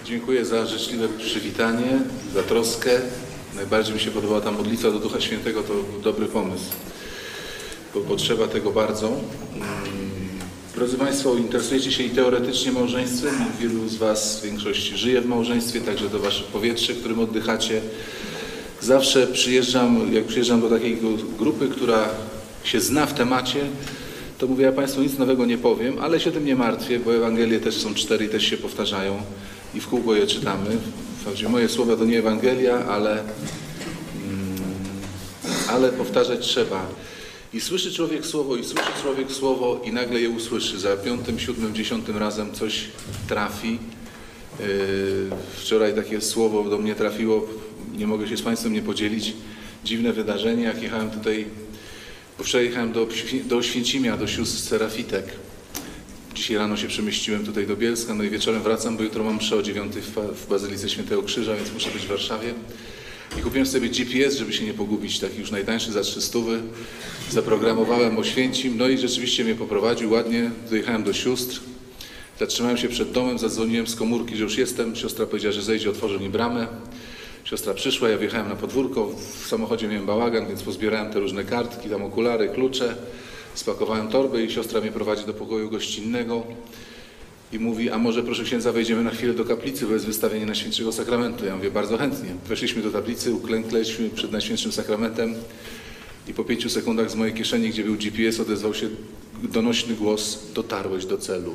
Dziękuję za życzliwe przywitanie, za troskę. Najbardziej mi się podobała ta modlitwa do Ducha Świętego, to dobry pomysł, bo potrzeba tego bardzo. Drodzy Państwo, interesujecie się i teoretycznie małżeństwem. Wielu z Was, większość żyje w małżeństwie, także to Wasze powietrze, którym oddychacie. Zawsze jak przyjeżdżam do takiej grupy, która się zna w temacie, to mówię, ja Państwu nic nowego nie powiem, ale się tym nie martwię, bo Ewangelie też są 4 i też się powtarzają i w kółko je czytamy. Wprawdzie moje słowa to nie Ewangelia, ale powtarzać trzeba. I słyszy człowiek słowo i nagle je usłyszy. Za 5., 7., 10. razem coś trafi. Wczoraj takie słowo do mnie trafiło, nie mogę się z Państwem nie podzielić. Dziwne wydarzenie, jak jechałem tutaj, bo wczoraj jechałem do Oświęcimia, do sióstr Serafitek. Dzisiaj rano się przemieściłem tutaj do Bielska, no i wieczorem wracam, bo jutro mam mszę o 9 w Bazylice Świętego Krzyża, więc muszę być w Warszawie. I kupiłem sobie GPS, żeby się nie pogubić, taki już najtańszy za 300. Zaprogramowałem Oświęcim, no i rzeczywiście mnie poprowadził ładnie. Dojechałem do sióstr, zatrzymałem się przed domem, zadzwoniłem z komórki, że już jestem. Siostra powiedziała, że zejdzie, otworzy mi bramę. Siostra przyszła, ja wjechałem na podwórko, w samochodzie miałem bałagan, więc pozbierałem te różne kartki, tam okulary, klucze, spakowałem torbę i siostra mnie prowadzi do pokoju gościnnego i mówi, a może proszę księdza wejdziemy na chwilę do kaplicy, bo jest wystawienie Najświętszego Sakramentu. Ja mówię, bardzo chętnie. Weszliśmy do kaplicy, uklękliśmy przed Najświętszym Sakramentem i po 5 sekundach z mojej kieszeni, gdzie był GPS, odezwał się donośny głos, dotarłeś do celu.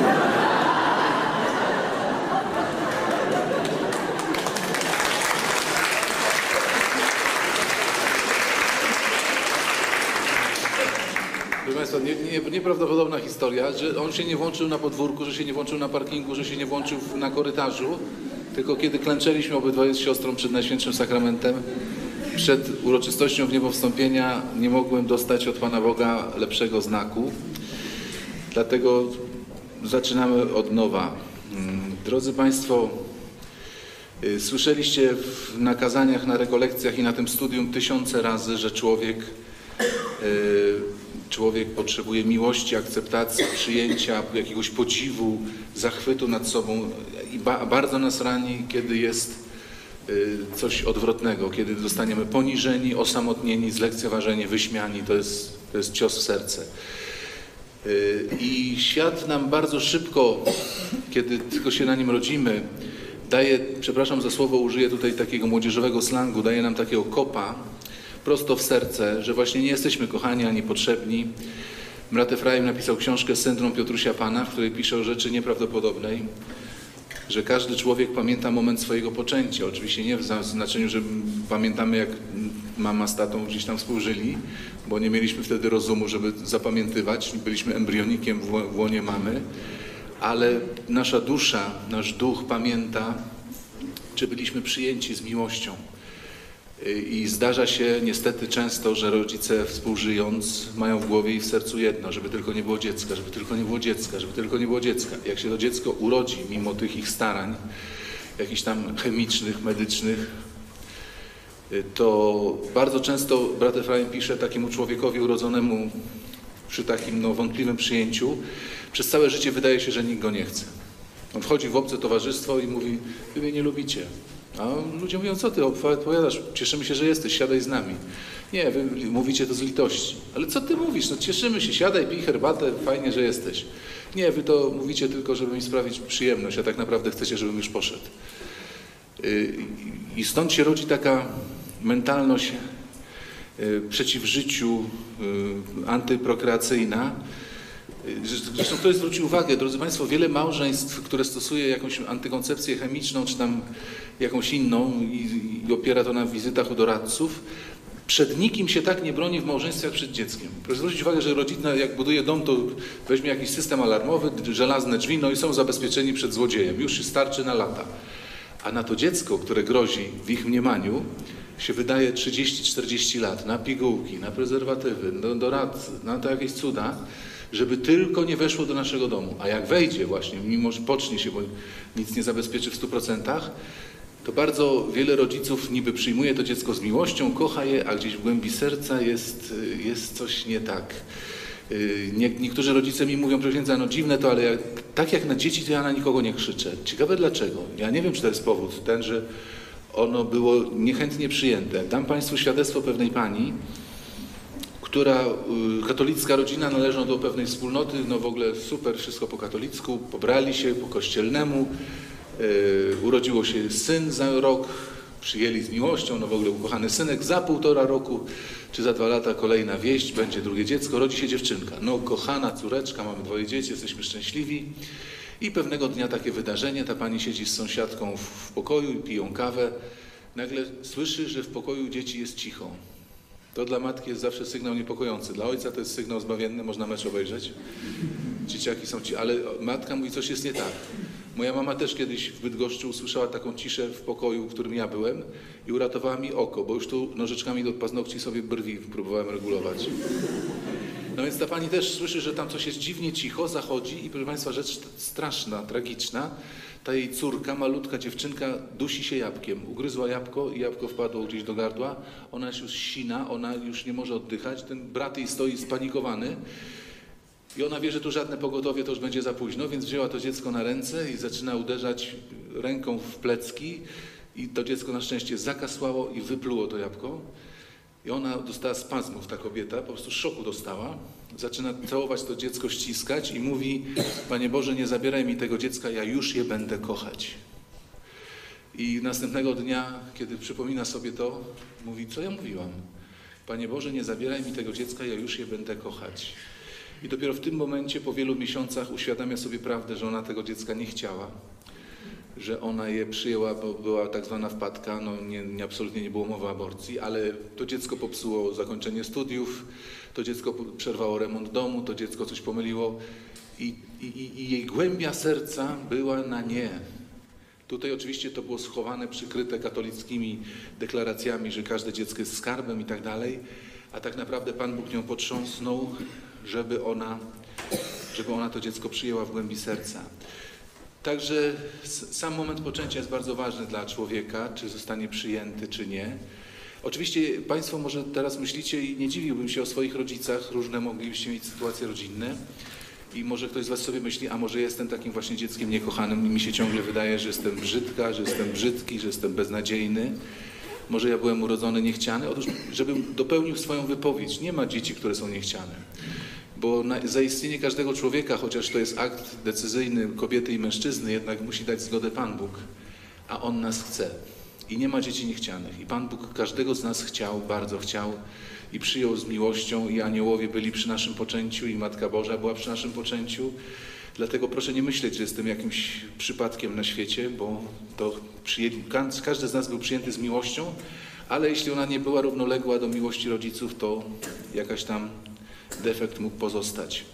Proszę Państwa, nieprawdopodobna historia, że on się nie włączył na podwórku, że się nie włączył na parkingu, że się nie włączył na korytarzu, tylko kiedy klęczeliśmy obydwoje z siostrą przed Najświętszym Sakramentem, przed uroczystością wniebowstąpienia nie mogłem dostać od Pana Boga lepszego znaku. Dlatego zaczynamy od nowa. Drodzy Państwo, słyszeliście na kazaniach, na rekolekcjach i na tym studium 1000 razy, że człowiek potrzebuje miłości, akceptacji, przyjęcia, jakiegoś podziwu, zachwytu nad sobą i bardzo nas rani, kiedy jest coś odwrotnego, kiedy zostaniemy poniżeni, osamotnieni, zlekceważeni, wyśmiani. To jest cios w serce. I świat nam bardzo szybko, kiedy tylko się na nim rodzimy, daje, przepraszam za słowo, użyję tutaj takiego młodzieżowego slangu, daje nam takiego kopa prosto w serce, że właśnie nie jesteśmy kochani ani potrzebni. Brat Efraim napisał książkę Syndrom Piotrusia Pana, w której pisze o rzeczy nieprawdopodobnej, że każdy człowiek pamięta moment swojego poczęcia. Oczywiście nie w znaczeniu, że pamiętamy, jak mama z tatą gdzieś tam współżyli, bo nie mieliśmy wtedy rozumu, żeby zapamiętywać. Byliśmy embrionikiem w łonie mamy, ale nasza dusza, nasz duch pamięta, czy byliśmy przyjęci z miłością. I zdarza się niestety często, że rodzice współżyjąc mają w głowie i w sercu jedno, żeby tylko nie było dziecka, żeby tylko nie było dziecka, żeby tylko nie było dziecka. Jak się to dziecko urodzi, mimo tych ich starań, jakichś tam chemicznych, medycznych, to bardzo często brat Efraim pisze takiemu człowiekowi urodzonemu przy takim wątpliwym przyjęciu, przez całe życie wydaje się, że nikt go nie chce. On wchodzi w obce towarzystwo i mówi, wy mnie nie lubicie. A ludzie mówią, co ty opowiadasz, cieszymy się, że jesteś, siadaj z nami. Nie, wy mówicie to z litości. Ale co ty mówisz, no cieszymy się, siadaj, pij herbatę, fajnie, że jesteś. Nie, wy to mówicie tylko, żeby mi sprawić przyjemność, a tak naprawdę chcecie, żebym już poszedł. I stąd się rodzi taka mentalność przeciw życiu, antyprokreacyjna. Zresztą ktoś zwrócił uwagę, drodzy Państwo, wiele małżeństw, które stosuje jakąś antykoncepcję chemiczną, czy tam jakąś inną i opiera to na wizytach u doradców, przed nikim się tak nie broni w małżeństwie jak przed dzieckiem. Proszę zwrócić uwagę, że rodzina jak buduje dom, to weźmie jakiś system alarmowy, żelazne drzwi, no i są zabezpieczeni przed złodziejem. Już się starczy na lata. A na to dziecko, które grozi w ich mniemaniu, się wydaje 30-40 lat na pigułki, na prezerwatywy, do doradcy, na to jakieś cuda, żeby tylko nie weszło do naszego domu. A jak wejdzie właśnie, mimo że pocznie się, bo nic nie zabezpieczy w 100%, to bardzo wiele rodziców niby przyjmuje to dziecko z miłością, kocha je, a gdzieś w głębi serca jest coś nie tak. Niektórzy rodzice mi mówią, proszę księdza, no dziwne to, ale tak jak na dzieci, to ja na nikogo nie krzyczę. Ciekawe dlaczego. Ja nie wiem, czy to jest powód ten, że ono było niechętnie przyjęte. Dam Państwu świadectwo pewnej pani, która, katolicka rodzina, należą do pewnej wspólnoty, no w ogóle super, wszystko po katolicku, pobrali się po kościelnemu, urodziło się syn za rok, przyjęli z miłością, no w ogóle ukochany synek, za 1,5 roku czy za 2 lata kolejna wieść, będzie drugie dziecko, rodzi się dziewczynka. No kochana córeczka, mamy 2 dzieci, jesteśmy szczęśliwi. I pewnego dnia takie wydarzenie, ta pani siedzi z sąsiadką w pokoju i piją kawę. Nagle słyszy, że w pokoju dzieci jest cicho. To dla matki jest zawsze sygnał niepokojący. Dla ojca to jest sygnał zbawienny, można mecz obejrzeć. Dzieciaki są ale matka mówi, coś jest nie tak. Moja mama też kiedyś w Bydgoszczy usłyszała taką ciszę w pokoju, w którym ja byłem i uratowała mi oko, bo już tu nożyczkami do paznokci sobie brwi próbowałem regulować. No więc ta pani też słyszy, że tam coś jest dziwnie cicho, zachodzi i proszę Państwa, rzecz straszna, tragiczna. Ta jej córka, malutka dziewczynka, dusi się jabłkiem. Ugryzła jabłko i jabłko wpadło gdzieś do gardła. Ona jest już sina, ona już nie może oddychać. Ten brat jej stoi spanikowany. I ona wie, że tu żadne pogotowie to już będzie za późno, więc wzięła to dziecko na ręce i zaczyna uderzać ręką w plecki. I to dziecko na szczęście zakasłało i wypluło to jabłko. I ona dostała spazmów, ta kobieta, po prostu szoku dostała. Zaczyna całować to dziecko, ściskać i mówi: Panie Boże, nie zabieraj mi tego dziecka, ja już je będę kochać. I następnego dnia, kiedy przypomina sobie to, mówi: co ja mówiłam? Panie Boże, nie zabieraj mi tego dziecka, ja już je będę kochać. I dopiero w tym momencie, po wielu miesiącach, uświadamia sobie prawdę, że ona tego dziecka nie chciała, że ona je przyjęła, bo była tak zwana wpadka, no absolutnie nie było mowy o aborcji, ale to dziecko popsuło zakończenie studiów, to dziecko przerwało remont domu, to dziecko coś pomyliło i jej głębia serca była na nie. Tutaj oczywiście to było schowane, przykryte katolickimi deklaracjami, że każde dziecko jest skarbem i tak dalej, a tak naprawdę Pan Bóg nią potrząsnął, żeby ona to dziecko przyjęła w głębi serca. Także sam moment poczęcia jest bardzo ważny dla człowieka, czy zostanie przyjęty, czy nie. Oczywiście Państwo może teraz myślicie i nie dziwiłbym się o swoich rodzicach, różne moglibyście mieć sytuacje rodzinne i może ktoś z Was sobie myśli, a może jestem takim właśnie dzieckiem niekochanym i mi się ciągle wydaje, że jestem brzydka, że jestem brzydki, że jestem beznadziejny. Może ja byłem urodzony niechciany? Otóż, żebym dopełnił swoją wypowiedź, nie ma dzieci, które są niechciane. Bo za istnienie każdego człowieka, chociaż to jest akt decyzyjny kobiety i mężczyzny, jednak musi dać zgodę Pan Bóg, a On nas chce. I nie ma dzieci niechcianych. I Pan Bóg każdego z nas chciał, bardzo chciał i przyjął z miłością i aniołowie byli przy naszym poczęciu i Matka Boża była przy naszym poczęciu. Dlatego proszę nie myśleć, że jestem jakimś przypadkiem na świecie, bo to każdy z nas był przyjęty z miłością, ale jeśli ona nie była równoległa do miłości rodziców, to jakaś tam defekt mógł pozostać.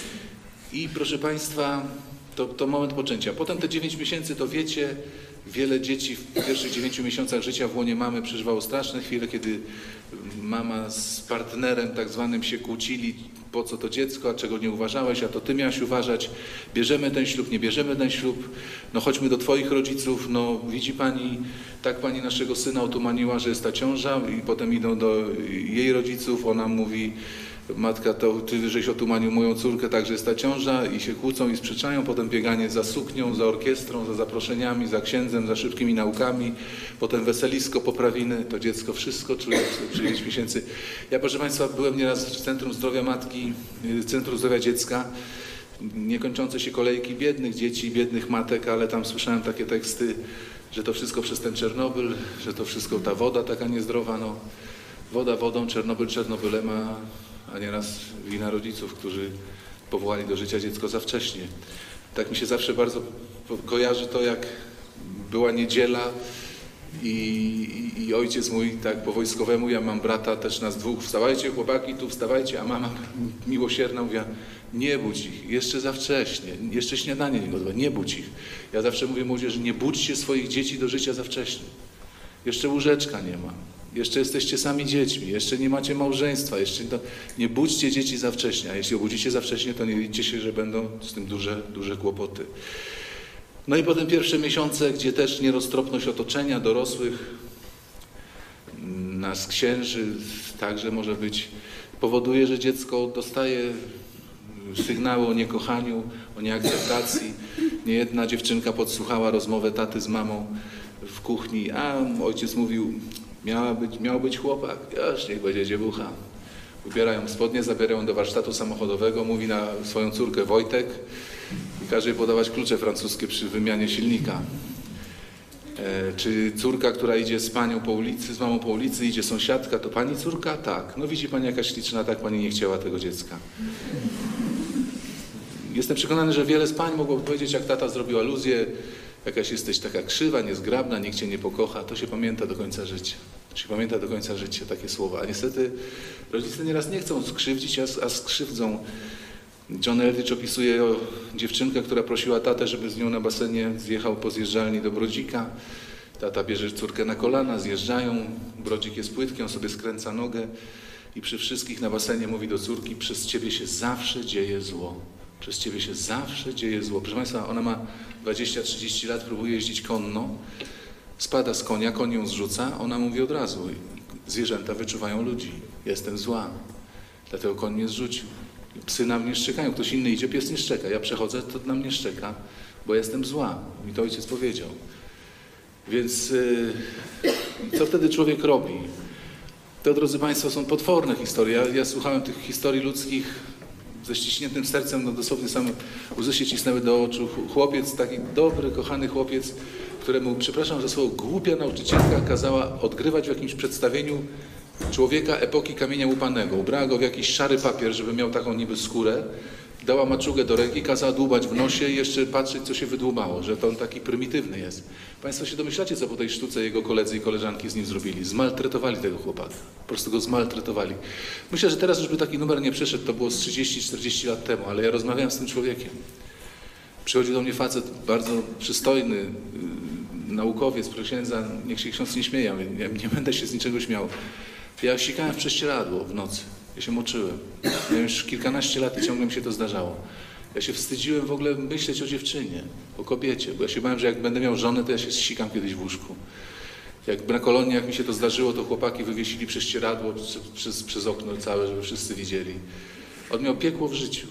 I proszę Państwa, to moment poczęcia. Potem te 9 miesięcy, to wiecie, wiele dzieci w pierwszych 9 miesiącach życia w łonie mamy przeżywało straszne chwile, kiedy mama z partnerem tak zwanym się kłócili, po co to dziecko, a czego nie uważałeś, a to ty miałaś uważać, bierzemy ten ślub, nie bierzemy ten ślub, no chodźmy do twoich rodziców, no widzi pani, tak pani naszego syna otumaniła, że jest ta ciąża i potem idą do jej rodziców, ona mówi: matka, to ty żeś otumanił moją córkę, także jest ta ciąża i się kłócą i sprzeczają, potem bieganie za suknią, za orkiestrą, za zaproszeniami, za księdzem, za szybkimi naukami, potem weselisko, poprawiny, to dziecko wszystko czuje przez 9 miesięcy. Ja, proszę Państwa, byłem nieraz w Centrum Zdrowia Matki, Centrum Zdrowia Dziecka, niekończące się kolejki biednych dzieci, biednych matek, ale tam słyszałem takie teksty, że to wszystko przez ten Czernobyl, że to wszystko ta woda taka niezdrowa, no woda wodą, Czernobyl Czernobylem, a nieraz wina rodziców, którzy powołali do życia dziecko za wcześnie. Tak mi się zawsze bardzo kojarzy to, jak była niedziela i ojciec mój tak po wojskowemu, ja mam brata, też nas dwóch, wstawajcie chłopaki, tu wstawajcie, a mama miłosierna mówiła: nie budź ich, jeszcze za wcześnie, jeszcze śniadanie nie gotowe, nie budź ich. Ja zawsze mówię młodzieży: nie budźcie swoich dzieci do życia za wcześnie. Jeszcze łóżeczka nie ma. Jeszcze jesteście sami dziećmi, jeszcze nie macie małżeństwa, jeszcze nie budźcie dzieci za wcześnie, a jeśli obudzicie za wcześnie, to nie liczcie się, że będą z tym duże kłopoty. No i potem pierwsze miesiące, gdzie też nieroztropność otoczenia, dorosłych, nas księży, także może być, powoduje, że dziecko dostaje sygnały o niekochaniu, o nieakceptacji. Niejedna dziewczynka podsłuchała rozmowę taty z mamą w kuchni, a ojciec mówił, miał być chłopak, już niech będzie dziewucha. Ubierają spodnie, zabierają do warsztatu samochodowego, mówi na swoją córkę Wojtek i każe jej podawać klucze francuskie przy wymianie silnika. Czy córka, która idzie z panią po ulicy, z mamą po ulicy, idzie sąsiadka, to pani córka? Tak. No widzi pani jakaś śliczna, tak pani nie chciała tego dziecka. Jestem przekonany, że wiele z pań mogłoby powiedzieć, jak tata zrobił aluzję, jakaś jesteś taka krzywa, niezgrabna, nikt cię nie pokocha, to się pamięta do końca życia. To się pamięta do końca życia takie słowa. A niestety rodzice nieraz nie chcą skrzywdzić, a skrzywdzą. John Eldridge opisuje o dziewczynkę, która prosiła tatę, żeby z nią na basenie zjechał po zjeżdżalni do Brodzika. Tata bierze córkę na kolana, zjeżdżają, Brodzik jest płytki, on sobie skręca nogę i przy wszystkich na basenie mówi do córki, przez ciebie się zawsze dzieje zło. Przez ciebie się zawsze dzieje zło. Proszę Państwa, ona ma 20-30 lat, próbuje jeździć konno, spada z konia, koń ją zrzuca, ona mówi od razu, zwierzęta wyczuwają ludzi, jestem zła, dlatego koń mnie zrzucił. Psy na mnie szczekają, ktoś inny idzie, pies nie szczeka, ja przechodzę, to na mnie szczeka, bo jestem zła, mi to ojciec powiedział. Więc co wtedy człowiek robi? To, drodzy Państwo, są potworne historie. Ja słuchałem tych historii ludzkich ze ściśniętym sercem, no dosłownie same łzy się cisnęły do oczu. Chłopiec, taki dobry, kochany chłopiec, któremu, przepraszam za słowo, głupia nauczycielka kazała odgrywać w jakimś przedstawieniu człowieka epoki kamienia łupanego. Ubrała go w jakiś szary papier, żeby miał taką niby skórę. Dała maczugę do ręki, kazała dłubać w nosie i jeszcze patrzeć, co się wydłubało, że to on taki prymitywny jest. Państwo się domyślacie, co po tej sztuce jego koledzy i koleżanki z nim zrobili? Zmaltretowali tego chłopaka. Po prostu go zmaltretowali. Myślę, że teraz już by taki numer nie przeszedł, to było z 30-40 lat temu, ale ja rozmawiałem z tym człowiekiem. Przychodził do mnie facet bardzo przystojny, naukowiec, proszę księdza, niech się ksiądz nie śmieje, ja nie będę się z niczego śmiał. Ja sikałem w prześcieradło w nocy. Ja się moczyłem. Miałem już kilkanaście lat i ciągle mi się to zdarzało. Ja się wstydziłem w ogóle myśleć o dziewczynie, o kobiecie, bo ja się bałem, że jak będę miał żonę, to ja się zsikam kiedyś w łóżku. Jak na kolonie, jak mi się to zdarzyło, to chłopaki wywiesili prześcieradło przez okno całe, żeby wszyscy widzieli. On miał piekło w życiu.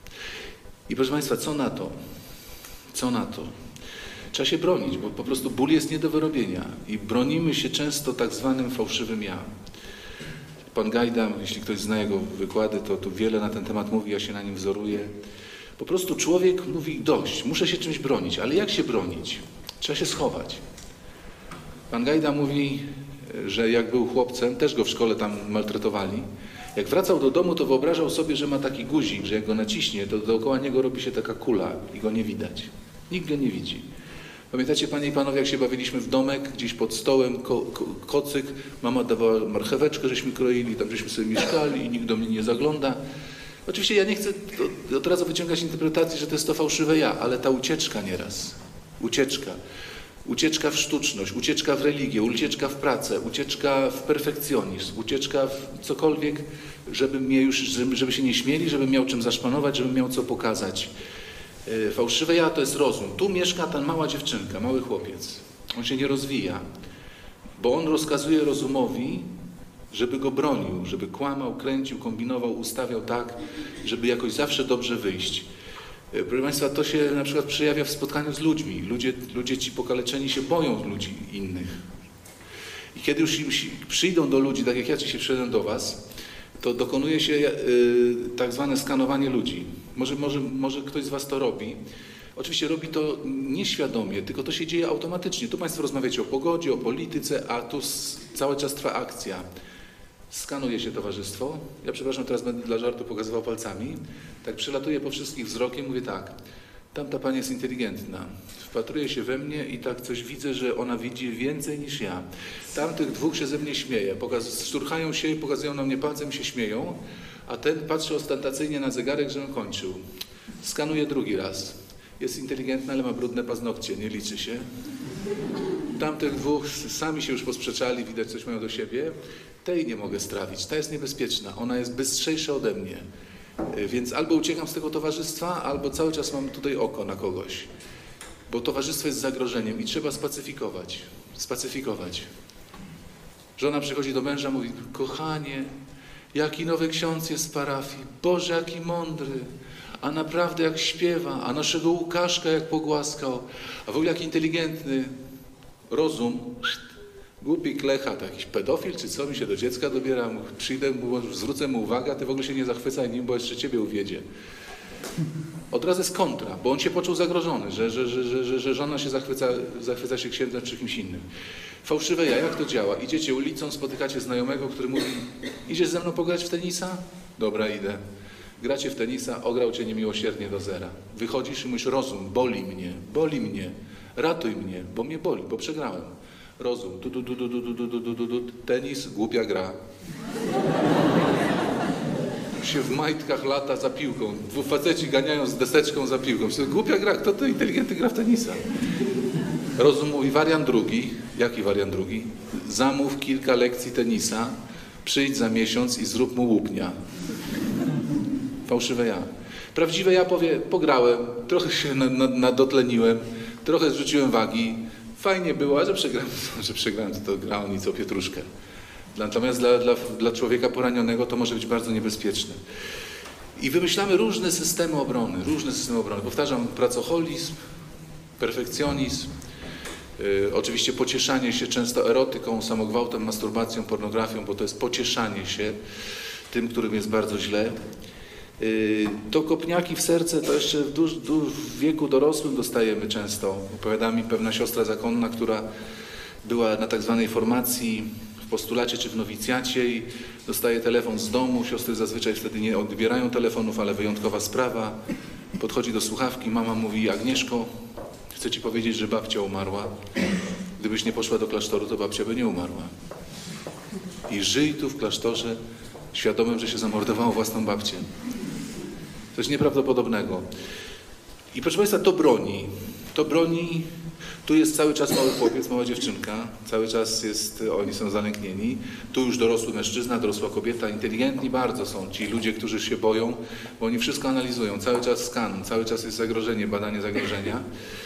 I proszę Państwa, co na to? Co na to? Trzeba się bronić, bo po prostu ból jest nie do wyrobienia i bronimy się często tak zwanym fałszywym ja. Pan Gajda, jeśli ktoś zna jego wykłady, to tu wiele na ten temat mówi, ja się na nim wzoruję. Po prostu człowiek mówi dość, muszę się czymś bronić, ale jak się bronić? Trzeba się schować. Pan Gajda mówi, że jak był chłopcem, też go w szkole tam maltretowali, jak wracał do domu, to wyobrażał sobie, że ma taki guzik, że jak go naciśnie, to dookoła niego robi się taka kula i go nie widać. Nikt go nie widzi. Pamiętacie, panie i panowie, jak się bawiliśmy w domek, gdzieś pod stołem, kocyk, mama dawała marcheweczkę, żeśmy kroili, tam żeśmy sobie mieszkali i nikt do mnie nie zagląda. Oczywiście ja nie chcę od razu wyciągać interpretacji, że to jest to fałszywe ja, ale ta ucieczka nieraz, ucieczka w sztuczność, ucieczka w religię, ucieczka w pracę, ucieczka w perfekcjonizm, ucieczka w cokolwiek, żeby się nie śmieli, żeby miał czym zaszpanować, żeby miał co pokazać. Fałszywe ja to jest rozum. Tu mieszka ta mała dziewczynka, mały chłopiec. On się nie rozwija, bo on rozkazuje rozumowi, żeby go bronił, żeby kłamał, kręcił, kombinował, ustawiał tak, żeby jakoś zawsze dobrze wyjść. Proszę Państwa, to się na przykład przejawia w spotkaniu z ludźmi. Ludzie ci pokaleczeni się boją ludzi innych. I kiedy już przyjdą do ludzi, tak jak ja dzisiaj przyszedłem do Was, to dokonuje się tak zwane skanowanie ludzi. Może ktoś z Was to robi. Oczywiście robi to nieświadomie, tylko to się dzieje automatycznie. Tu Państwo rozmawiacie o pogodzie, o polityce, a tu cały czas trwa akcja. Skanuje się towarzystwo. Ja przepraszam, teraz będę dla żartu pokazywał palcami. Tak przelatuję po wszystkich wzrokiem, mówię tak. Tamta pani jest inteligentna. Wpatruje się we mnie i tak coś widzę, że ona widzi więcej niż ja. Tamtych dwóch się ze mnie śmieje. Szturchają się, pokazują na mnie palcem i się śmieją, a ten patrzy ostentacyjnie na zegarek, żebym kończył. Skanuje drugi raz. Jest inteligentna, ale ma brudne paznokcie, nie liczy się. Tamtych dwóch sami się już posprzeczali, widać coś mają do siebie. Tej nie mogę strawić, ta jest niebezpieczna, ona jest bystrzejsza ode mnie. Więc albo uciekam z tego towarzystwa, albo cały czas mam tutaj oko na kogoś. Bo towarzystwo jest zagrożeniem i trzeba spacyfikować. Żona przychodzi do męża, mówi, kochanie, Jaki nowy ksiądz jest z parafii. Boże, jaki mądry. A naprawdę jak śpiewa. A naszego Łukaszka jak pogłaskał. A w ogóle jak inteligentny. Rozum. Głupi klecha, to jakiś pedofil, czy co mi się do dziecka dobiera. Przyjdę, zwrócę mu uwagę, a ty w ogóle się nie zachwycaj nim, bo jeszcze ciebie uwiedzie. Od razu jest kontra, bo on się poczuł zagrożony, że żona się zachwyca się księdzem czy kimś innym. Fałszywe ja, jak to działa? Idziecie ulicą, spotykacie znajomego, który mówi: idziesz ze mną pograć w tenisa? Dobra, idę. Gracie w tenisa, ograł cię niemiłosiernie do zera. Wychodzisz i mówisz: rozum, boli mnie, ratuj mnie, bo mnie boli, bo przegrałem. Rozum, tenis, głupia gra. Się w majtkach lata za piłką. Dwóch faceci ganiają z deseczką za piłką. Głupia gra, kto to inteligentny gra w tenisa? Rozum mówi: wariant drugi. Jaki wariant drugi? Zamów kilka lekcji tenisa, przyjdź za miesiąc i zrób mu łupnia. Fałszywe ja. Prawdziwe ja powie: pograłem, trochę się nadotleniłem, trochę zrzuciłem wagi. Fajnie było, a że przegrałem, to gra o nic, o pietruszkę. Natomiast dla człowieka poranionego to może być bardzo niebezpieczne. I wymyślamy różne systemy obrony. Powtarzam, pracoholizm, perfekcjonizm, oczywiście pocieszanie się często erotyką, samogwałtem, masturbacją, pornografią, bo to jest pocieszanie się tym, którym jest bardzo źle. To kopniaki w serce to jeszcze w wieku dorosłym dostajemy często. Opowiada mi pewna siostra zakonna, która była na tak zwanej formacji w postulacie czy w nowicjacie i dostaje telefon z domu. Siostry zazwyczaj wtedy nie odbierają telefonów, ale wyjątkowa sprawa. Podchodzi do słuchawki, mama mówi: Agnieszko, chcę ci powiedzieć, że babcia umarła. Gdybyś nie poszła do klasztoru, to babcia by nie umarła. I żyj tu w klasztorze świadomym, że się zamordowało własną babcię. Coś nieprawdopodobnego. I proszę Państwa, to broni. Tu jest cały czas mały chłopiec, mała dziewczynka, cały czas oni są zalęknieni. Tu już dorosły mężczyzna, dorosła kobieta, inteligentni bardzo są ci ludzie, którzy się boją, bo oni wszystko analizują, cały czas skan, cały czas jest zagrożenie, badanie zagrożenia.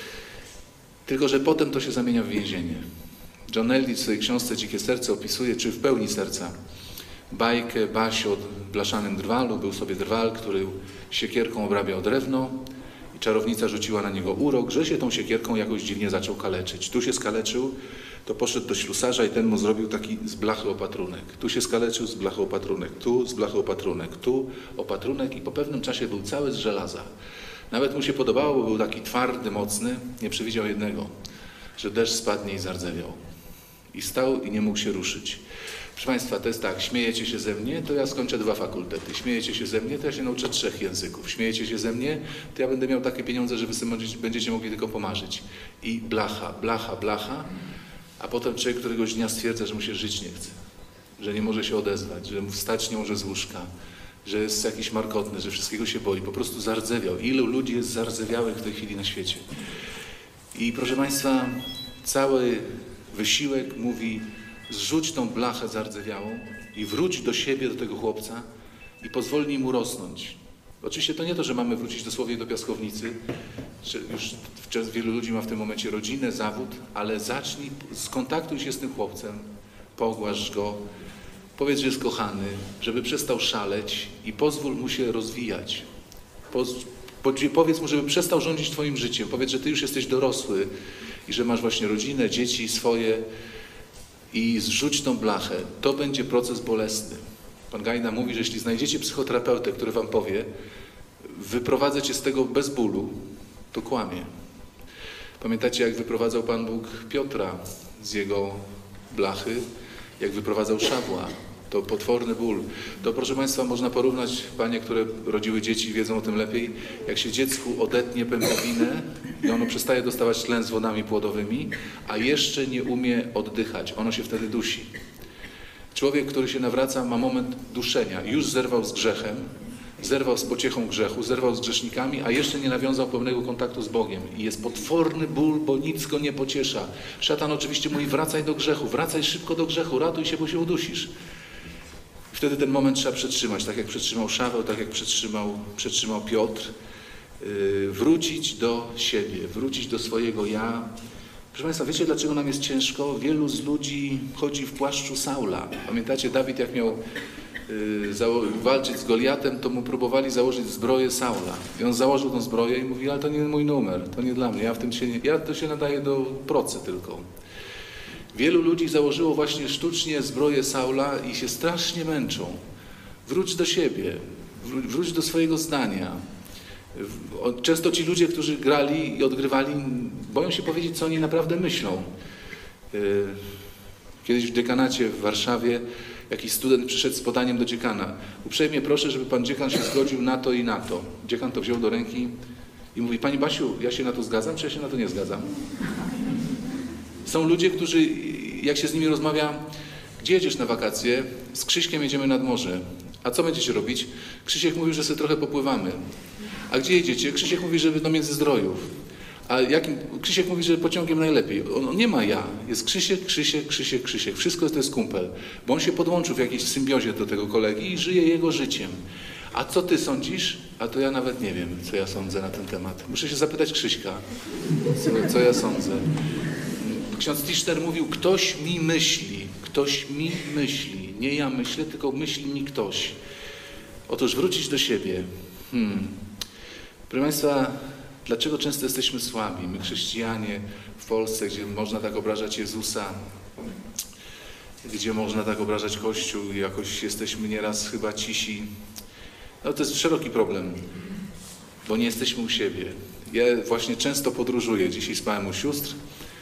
Tylko że potem to się zamienia w więzienie. John Ellis w swojej książce Dzikie serce opisuje, czy w pełni serca, bajkę Basi o blaszanym drwalu. Był sobie drwal, który siekierką obrabiał drewno i czarownica rzuciła na niego urok, że się tą siekierką jakoś dziwnie zaczął kaleczyć. Tu się skaleczył, to poszedł do ślusarza i ten mu zrobił taki z blachy opatrunek. Tu się skaleczył, z blachy opatrunek, tu z blachy opatrunek, tu opatrunek i po pewnym czasie był cały z żelaza. Nawet mu się podobało, bo był taki twardy, mocny, nie przewidział jednego, że deszcz spadnie i zardzewiał. I stał i nie mógł się ruszyć. Proszę Państwa, to jest tak, śmiejecie się ze mnie, to ja skończę 2 fakultety. Śmiejecie się ze mnie, to ja się nauczę 3 języków. Śmiejecie się ze mnie, to ja będę miał takie pieniądze, że wy sobie będziecie mogli tylko pomarzyć. I blacha, a potem człowiek któregoś dnia stwierdza, że mu się żyć nie chce, że nie może się odezwać, że wstać nie może z łóżka, że jest jakiś markotny, że wszystkiego się boi, po prostu zardzewiał. Ilu ludzi jest zardzewiałych w tej chwili na świecie? I proszę Państwa, cały wysiłek mówi: zrzuć tą blachę zardzewiałą i wróć do siebie, do tego chłopca i pozwolnij mu rosnąć. Oczywiście to nie to, że mamy wrócić dosłownie do piaskownicy, że już wielu ludzi ma w tym momencie rodzinę, zawód, ale zacznij, skontaktuj się z tym chłopcem, pogłasz go, powiedz, że jest kochany, żeby przestał szaleć i pozwól mu się rozwijać. Powiedz mu, żeby przestał rządzić twoim życiem. Powiedz, że ty już jesteś dorosły i że masz właśnie rodzinę, dzieci swoje i zrzuć tą blachę. To będzie proces bolesny. Pan Gajda mówi, że jeśli znajdziecie psychoterapeutę, który wam powie: wyprowadzę cię z tego bez bólu, to kłamie. Pamiętacie, jak wyprowadzał Pan Bóg Piotra z jego blachy, jak wyprowadzał Szawła? To potworny ból. To, proszę Państwa, można porównać, panie, które rodziły dzieci, wiedzą o tym lepiej, jak się dziecku odetnie pępowinę i ono przestaje dostawać tlen z wodami płodowymi, a jeszcze nie umie oddychać. Ono się wtedy dusi. Człowiek, który się nawraca, ma moment duszenia. Już zerwał z grzechem, zerwał z pociechą grzechu, zerwał z grzesznikami, a jeszcze nie nawiązał pełnego kontaktu z Bogiem. I jest potworny ból, bo nic go nie pociesza. Szatan oczywiście mówi: wracaj do grzechu, wracaj szybko do grzechu, ratuj się, bo się udusisz. I wtedy ten moment trzeba przetrzymać, tak jak przetrzymał Szaweł, tak jak przetrzymał Piotr. Wrócić do siebie, wrócić do swojego ja. Proszę Państwa, wiecie, dlaczego nam jest ciężko? Wielu z ludzi chodzi w płaszczu Saula. Pamiętacie, Dawid, jak miał walczyć z Goliatem, to mu próbowali założyć zbroję Saula. I on założył tą zbroję i mówi, ale to nie mój numer, to nie dla mnie, ja to się nadaję do procy tylko. Wielu ludzi założyło właśnie sztucznie zbroję Saula i się strasznie męczą. Wróć do siebie, wróć do swojego zdania. Często ci ludzie, którzy grali i odgrywali, boją się powiedzieć, co oni naprawdę myślą. Kiedyś w dekanacie w Warszawie jakiś student przyszedł z podaniem do dziekana. Uprzejmie proszę, żeby pan dziekan się zgodził na to i na to. Dziekan to wziął do ręki i mówi, pani Basiu, ja się na to zgadzam, czy ja się na to nie zgadzam? Są ludzie, którzy, jak się z nimi rozmawia, gdzie jedziesz na wakacje? Z Krzyśkiem jedziemy nad morze. A co będziecie robić? Krzysiek mówi, że sobie trochę popływamy. A gdzie jedziecie? Krzysiek mówi, że do Międzyzdrojów. A Krzysiek mówi, że pociągiem najlepiej. On nie ma ja. Jest Krzysiek, Krzysiek, Krzysiek, Krzysiek. Wszystko to jest kumpel. Bo on się podłączył w jakiejś symbiozie do tego kolegi i żyje jego życiem. A co ty sądzisz? A to ja nawet nie wiem, co ja sądzę na ten temat. Muszę się zapytać Krzyśka, co ja sądzę. Ksiądz Tischner mówił, ktoś mi myśli. Ktoś mi myśli. Nie ja myślę, tylko myśli mi ktoś. Otóż wrócić do siebie. Proszę Państwa, dlaczego często jesteśmy słabi? My chrześcijanie w Polsce, gdzie można tak obrażać Jezusa, gdzie można tak obrażać Kościół i jakoś jesteśmy nieraz chyba cisi. No to jest szeroki problem, bo nie jesteśmy u siebie. Ja właśnie często podróżuję. Dzisiaj spałem u sióstr,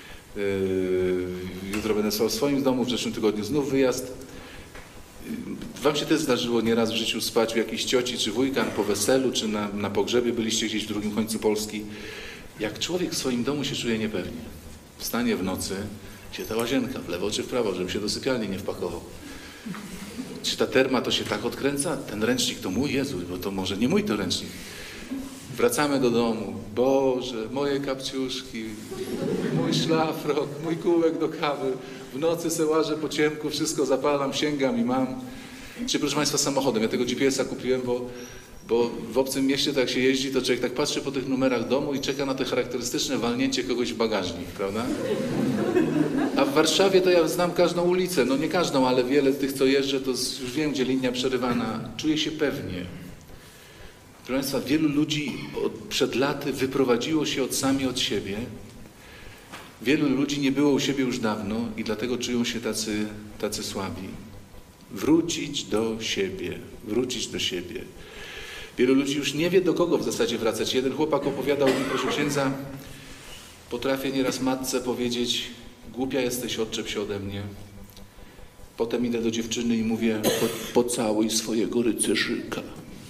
jutro będę spał w swoim domu, w zeszłym tygodniu znów wyjazd. Wam się też zdarzyło nieraz w życiu spać u jakiejś cioci czy wujka po weselu, czy na pogrzebie, byliście gdzieś w drugim końcu Polski. Jak człowiek w swoim domu się czuje niepewnie, wstanie w nocy, się ta łazienka w lewo czy w prawo, żeby się do sypialni nie wpakował. Czy ta terma to się tak odkręca? Ten ręcznik to mój, Jezu, bo to może nie mój to ręcznik. Wracamy do domu. Boże, moje kapciuszki, mój szlafrok, mój kółek do kawy. W nocy se łażę po ciemku, wszystko zapalam, sięgam i mam. Czy proszę Państwa samochodem? Ja tego GPS-a kupiłem, bo w obcym mieście, tak jak się jeździ, to człowiek tak patrzy po tych numerach domu i czeka na te charakterystyczne walnięcie kogoś w bagażnik, prawda? A w Warszawie to ja znam każdą ulicę. No nie każdą, ale wiele z tych, co jeżdżę, to już wiem, gdzie linia przerywana. Czuję się pewnie. Proszę Państwa, wielu ludzi przed laty wyprowadziło się sami od siebie. Wielu ludzi nie było u siebie już dawno i dlatego czują się tacy słabi. Wrócić do siebie, wrócić do siebie. Wielu ludzi już nie wie, do kogo w zasadzie wracać. Jeden chłopak opowiadał mi, proszę księdza, potrafię nieraz matce powiedzieć, głupia jesteś, odczep się ode mnie. Potem idę do dziewczyny i mówię, pocałuj swojego rycerzyka.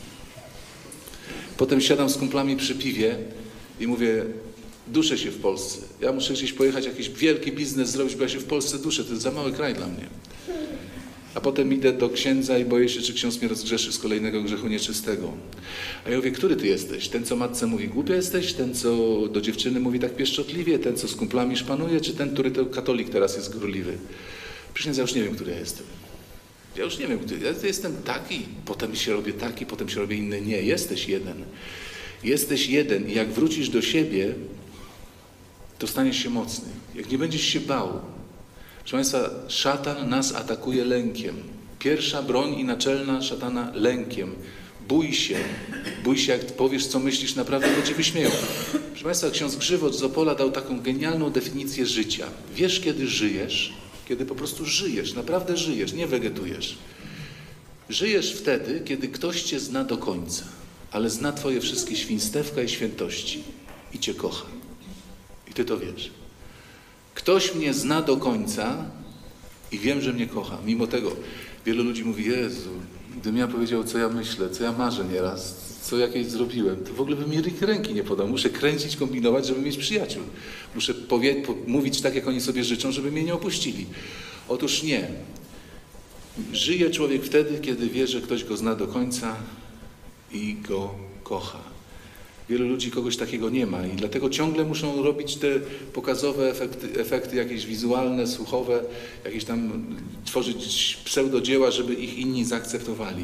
Potem siadam z kumplami przy piwie i mówię, duszę się w Polsce. Ja muszę gdzieś pojechać, jakiś wielki biznes zrobić, bo ja się w Polsce duszę. To jest za mały kraj dla mnie. A potem idę do księdza i boję się, czy ksiądz mnie rozgrzeszy z kolejnego grzechu nieczystego. A ja mówię, który ty jesteś? Ten, co matce mówi, głupia jesteś? Ten, co do dziewczyny mówi tak pieszczotliwie? Ten, co z kumplami szpanuje? Czy ten, który to katolik teraz jest gorliwy? Proszę, ja już nie wiem, który ja jestem. Ja już nie wiem, który. Ja jestem taki, potem się robię taki, potem się robię inny. Nie, jesteś jeden. Jesteś jeden i jak wrócisz do siebie, to staniesz się mocny. Jak nie będziesz się bał. Proszę Państwa, szatan nas atakuje lękiem. Pierwsza broń i naczelna szatana lękiem. Bój się, jak powiesz, co myślisz, naprawdę to cię wyśmieją. Proszę Państwa, ksiądz Grzywocz z Opola dał taką genialną definicję życia. Wiesz, kiedy żyjesz, kiedy po prostu żyjesz, naprawdę żyjesz, nie wegetujesz. Żyjesz wtedy, kiedy ktoś cię zna do końca, ale zna twoje wszystkie świństewka i świętości i cię kocha. I ty to wiesz. Ktoś mnie zna do końca i wiem, że mnie kocha. Mimo tego wielu ludzi mówi, Jezu, gdybym ja powiedział, co ja myślę, co ja marzę nieraz, co jakieś zrobiłem, to w ogóle bym mi ręki nie podał. Muszę kręcić, kombinować, żeby mieć przyjaciół. Muszę mówić tak, jak oni sobie życzą, żeby mnie nie opuścili. Otóż nie. Żyje człowiek wtedy, kiedy wie, że ktoś go zna do końca i go kocha. Wielu ludzi kogoś takiego nie ma i dlatego ciągle muszą robić te pokazowe efekty jakieś wizualne, słuchowe, jakieś tam tworzyć pseudodzieła, żeby ich inni zaakceptowali.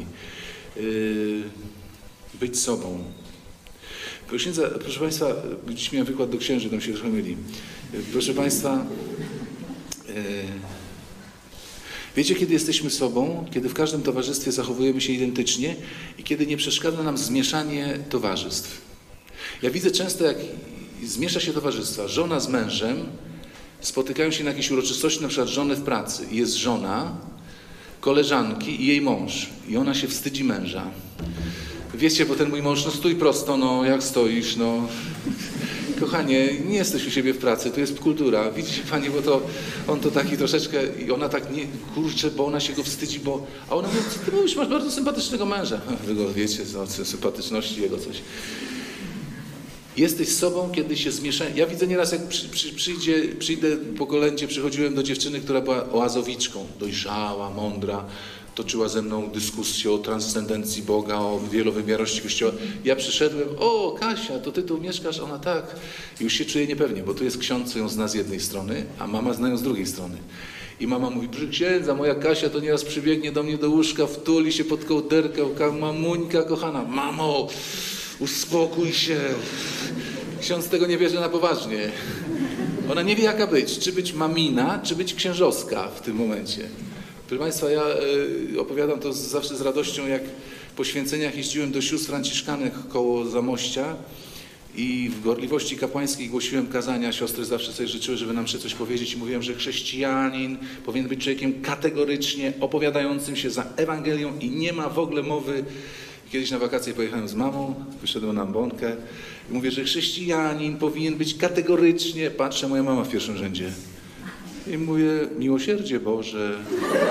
Być sobą. Proszę Państwa, dziś miałem wykład do księży, tam się trochę myli. Proszę Państwa, Wiecie, kiedy jesteśmy sobą, kiedy w każdym towarzystwie zachowujemy się identycznie i kiedy nie przeszkadza nam zmieszanie towarzystw. Ja widzę często, jak zmiesza się towarzystwa. Żona z mężem spotykają się na jakiejś uroczystości, na przykład żony w pracy. Jest żona, koleżanki i jej mąż. I ona się wstydzi męża. Wiecie, bo ten mój mąż, no stój prosto, no jak stoisz, no. Kochanie, nie jesteś u siebie w pracy, to jest kultura. Widzicie pani, bo to on to taki troszeczkę i ona tak nie, kurczę, bo ona się go wstydzi, bo... A ona mówi, co ty mówisz, masz bardzo sympatycznego męża. Wy go wiecie, co sympatyczności jego coś. Jesteś sobą, kiedy się zmieszają. Ja widzę nieraz, jak przyjdę po kolędzie, przychodziłem do dziewczyny, która była oazowiczką, dojrzała, mądra, toczyła ze mną dyskusję o transcendencji Boga, o wielowymiarowości Kościoła. Ja przyszedłem, o Kasia, to ty tu mieszkasz? Ona tak. I już się czuję niepewnie, bo tu jest ksiądz, co ją zna z jednej strony, a mama zna ją z drugiej strony. I mama mówi, proszę księdza, moja Kasia to nieraz przybiegnie do mnie do łóżka, wtuli się pod kołderkę, mamuńka kochana, mamo, uspokój się. Ksiądz tego nie bierze na poważnie. Ona nie wie, jaka być. Czy być mamina, czy być księżowska w tym momencie. Proszę Państwa, ja opowiadam to zawsze z radością, jak po święceniach jeździłem do sióstr franciszkanek koło Zamościa i w gorliwości kapłańskiej głosiłem kazania. Siostry zawsze sobie życzyły, żeby nam się coś powiedzieć i mówiłem, że chrześcijanin powinien być człowiekiem kategorycznie opowiadającym się za Ewangelią i nie ma w ogóle mowy. Kiedyś na wakacje pojechałem z mamą, wyszedłem na ambonkę i mówię, że chrześcijanin powinien być kategorycznie, patrzę, moja mama w pierwszym rzędzie. I mówię, miłosierdzie Boże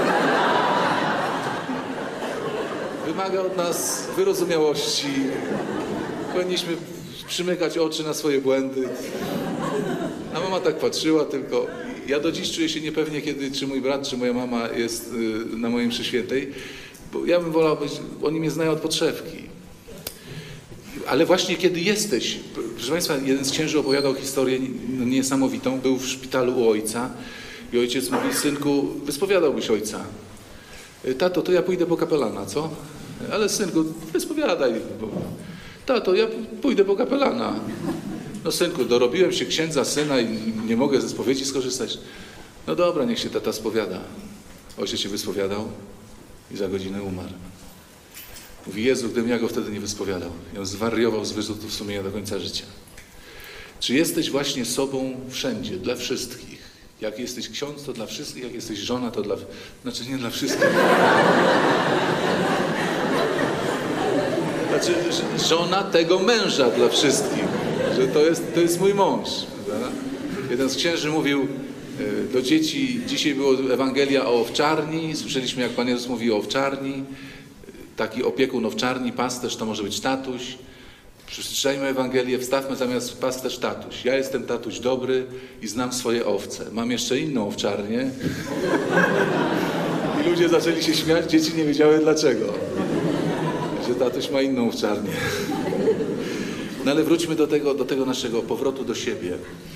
wymaga od nas wyrozumiałości. Powinniśmy przymykać oczy na swoje błędy. A mama tak patrzyła tylko. Ja do dziś czuję się niepewnie, kiedy czy mój brat, czy moja mama jest na mojej mszy świętej, bo ja bym wolał być, oni mnie znają od podszewki. Ale właśnie kiedy jesteś, proszę Państwa, jeden z księży opowiadał historię niesamowitą, był w szpitalu u ojca i ojciec mówi, synku, wyspowiadałbyś ojca. Tato, to ja pójdę po kapelana, co? Ale synku, wyspowiadaj. Tato, ja pójdę po kapelana. No synku, dorobiłem się księdza, syna i nie mogę ze spowiedzi skorzystać. No dobra, niech się tata spowiada. Ojciec się wyspowiadał i za godzinę umarł. Mówi, Jezu, gdybym ja go wtedy nie wyspowiadał. I on zwariował z wyrzutów sumienia do końca życia. Czy jesteś właśnie sobą wszędzie, dla wszystkich? Jak jesteś ksiądz, to dla wszystkich. Jak jesteś żona, to dla... Znaczy nie dla wszystkich. Znaczy żona tego męża dla wszystkich. Że to jest mój mąż. Prawda? Jeden z księży mówił do dzieci, dzisiaj była Ewangelia o owczarni. Słyszeliśmy, jak Pan Jezus mówi o owczarni. Taki opiekun owczarni, pasterz to może być tatuś. Przeczytajmy Ewangelię, wstawmy zamiast pasterz tatuś. Ja jestem tatuś dobry i znam swoje owce. Mam jeszcze inną owczarnię. I ludzie zaczęli się śmiać, dzieci nie wiedziały dlaczego. Że tatuś ma inną owczarnię. No ale wróćmy do tego naszego powrotu do siebie.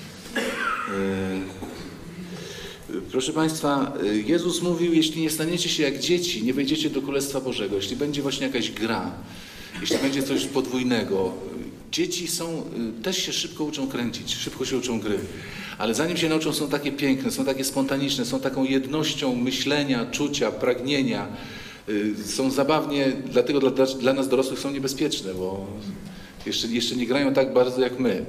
Proszę Państwa, Jezus mówił, jeśli nie staniecie się jak dzieci, nie wejdziecie do Królestwa Bożego. Jeśli będzie właśnie jakaś gra, jeśli będzie coś podwójnego. Dzieci też się szybko uczą kręcić, szybko się uczą gry. Ale zanim się nauczą, są takie piękne, są takie spontaniczne, są taką jednością myślenia, czucia, pragnienia. Są zabawnie, dlatego dla nas dorosłych są niebezpieczne, bo jeszcze nie grają tak bardzo jak my.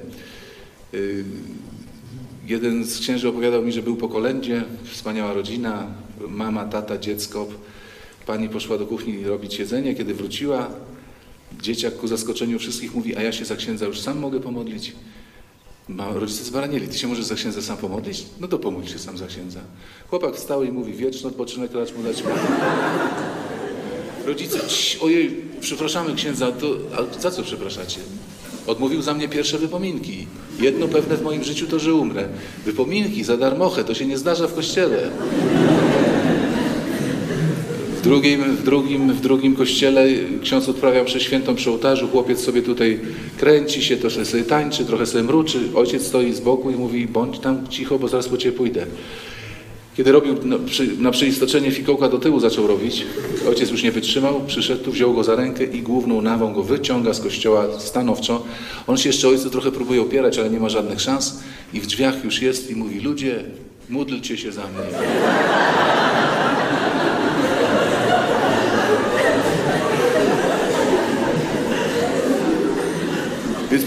Jeden z księży opowiadał mi, że był po kolędzie, wspaniała rodzina, mama, tata, dziecko. Pani poszła do kuchni robić jedzenie, kiedy wróciła, dzieciak ku zaskoczeniu wszystkich mówi, a ja się za księdza już sam mogę pomodlić. Rodzice zbaranieli, ty się możesz za księdza sam pomodlić? No to pomódl się sam za księdza. Chłopak wstał i mówi, wieczny odpoczynek racz mu dać Pan. Rodzice, ojej, przepraszamy księdza, a za co przepraszacie? Odmówił za mnie pierwsze wypominki. Jedno pewne w moim życiu to, że umrę. Wypominki za darmochę, to się nie zdarza w kościele. W drugim kościele ksiądz odprawiał mszę świętą przy ołtarzu, chłopiec sobie tutaj kręci się, trochę sobie tańczy, trochę sobie mruczy. Ojciec stoi z boku i mówi, bądź tam cicho, bo zaraz po ciebie pójdę. Kiedy robił na przyistoczenie fikołka do tyłu zaczął robić, ojciec już nie wytrzymał, przyszedł tu, wziął go za rękę i główną nawą go wyciąga z kościoła stanowczo. On się jeszcze ojcu trochę próbuje opierać, ale nie ma żadnych szans i w drzwiach już jest i mówi, ludzie, módlcie się za mnie.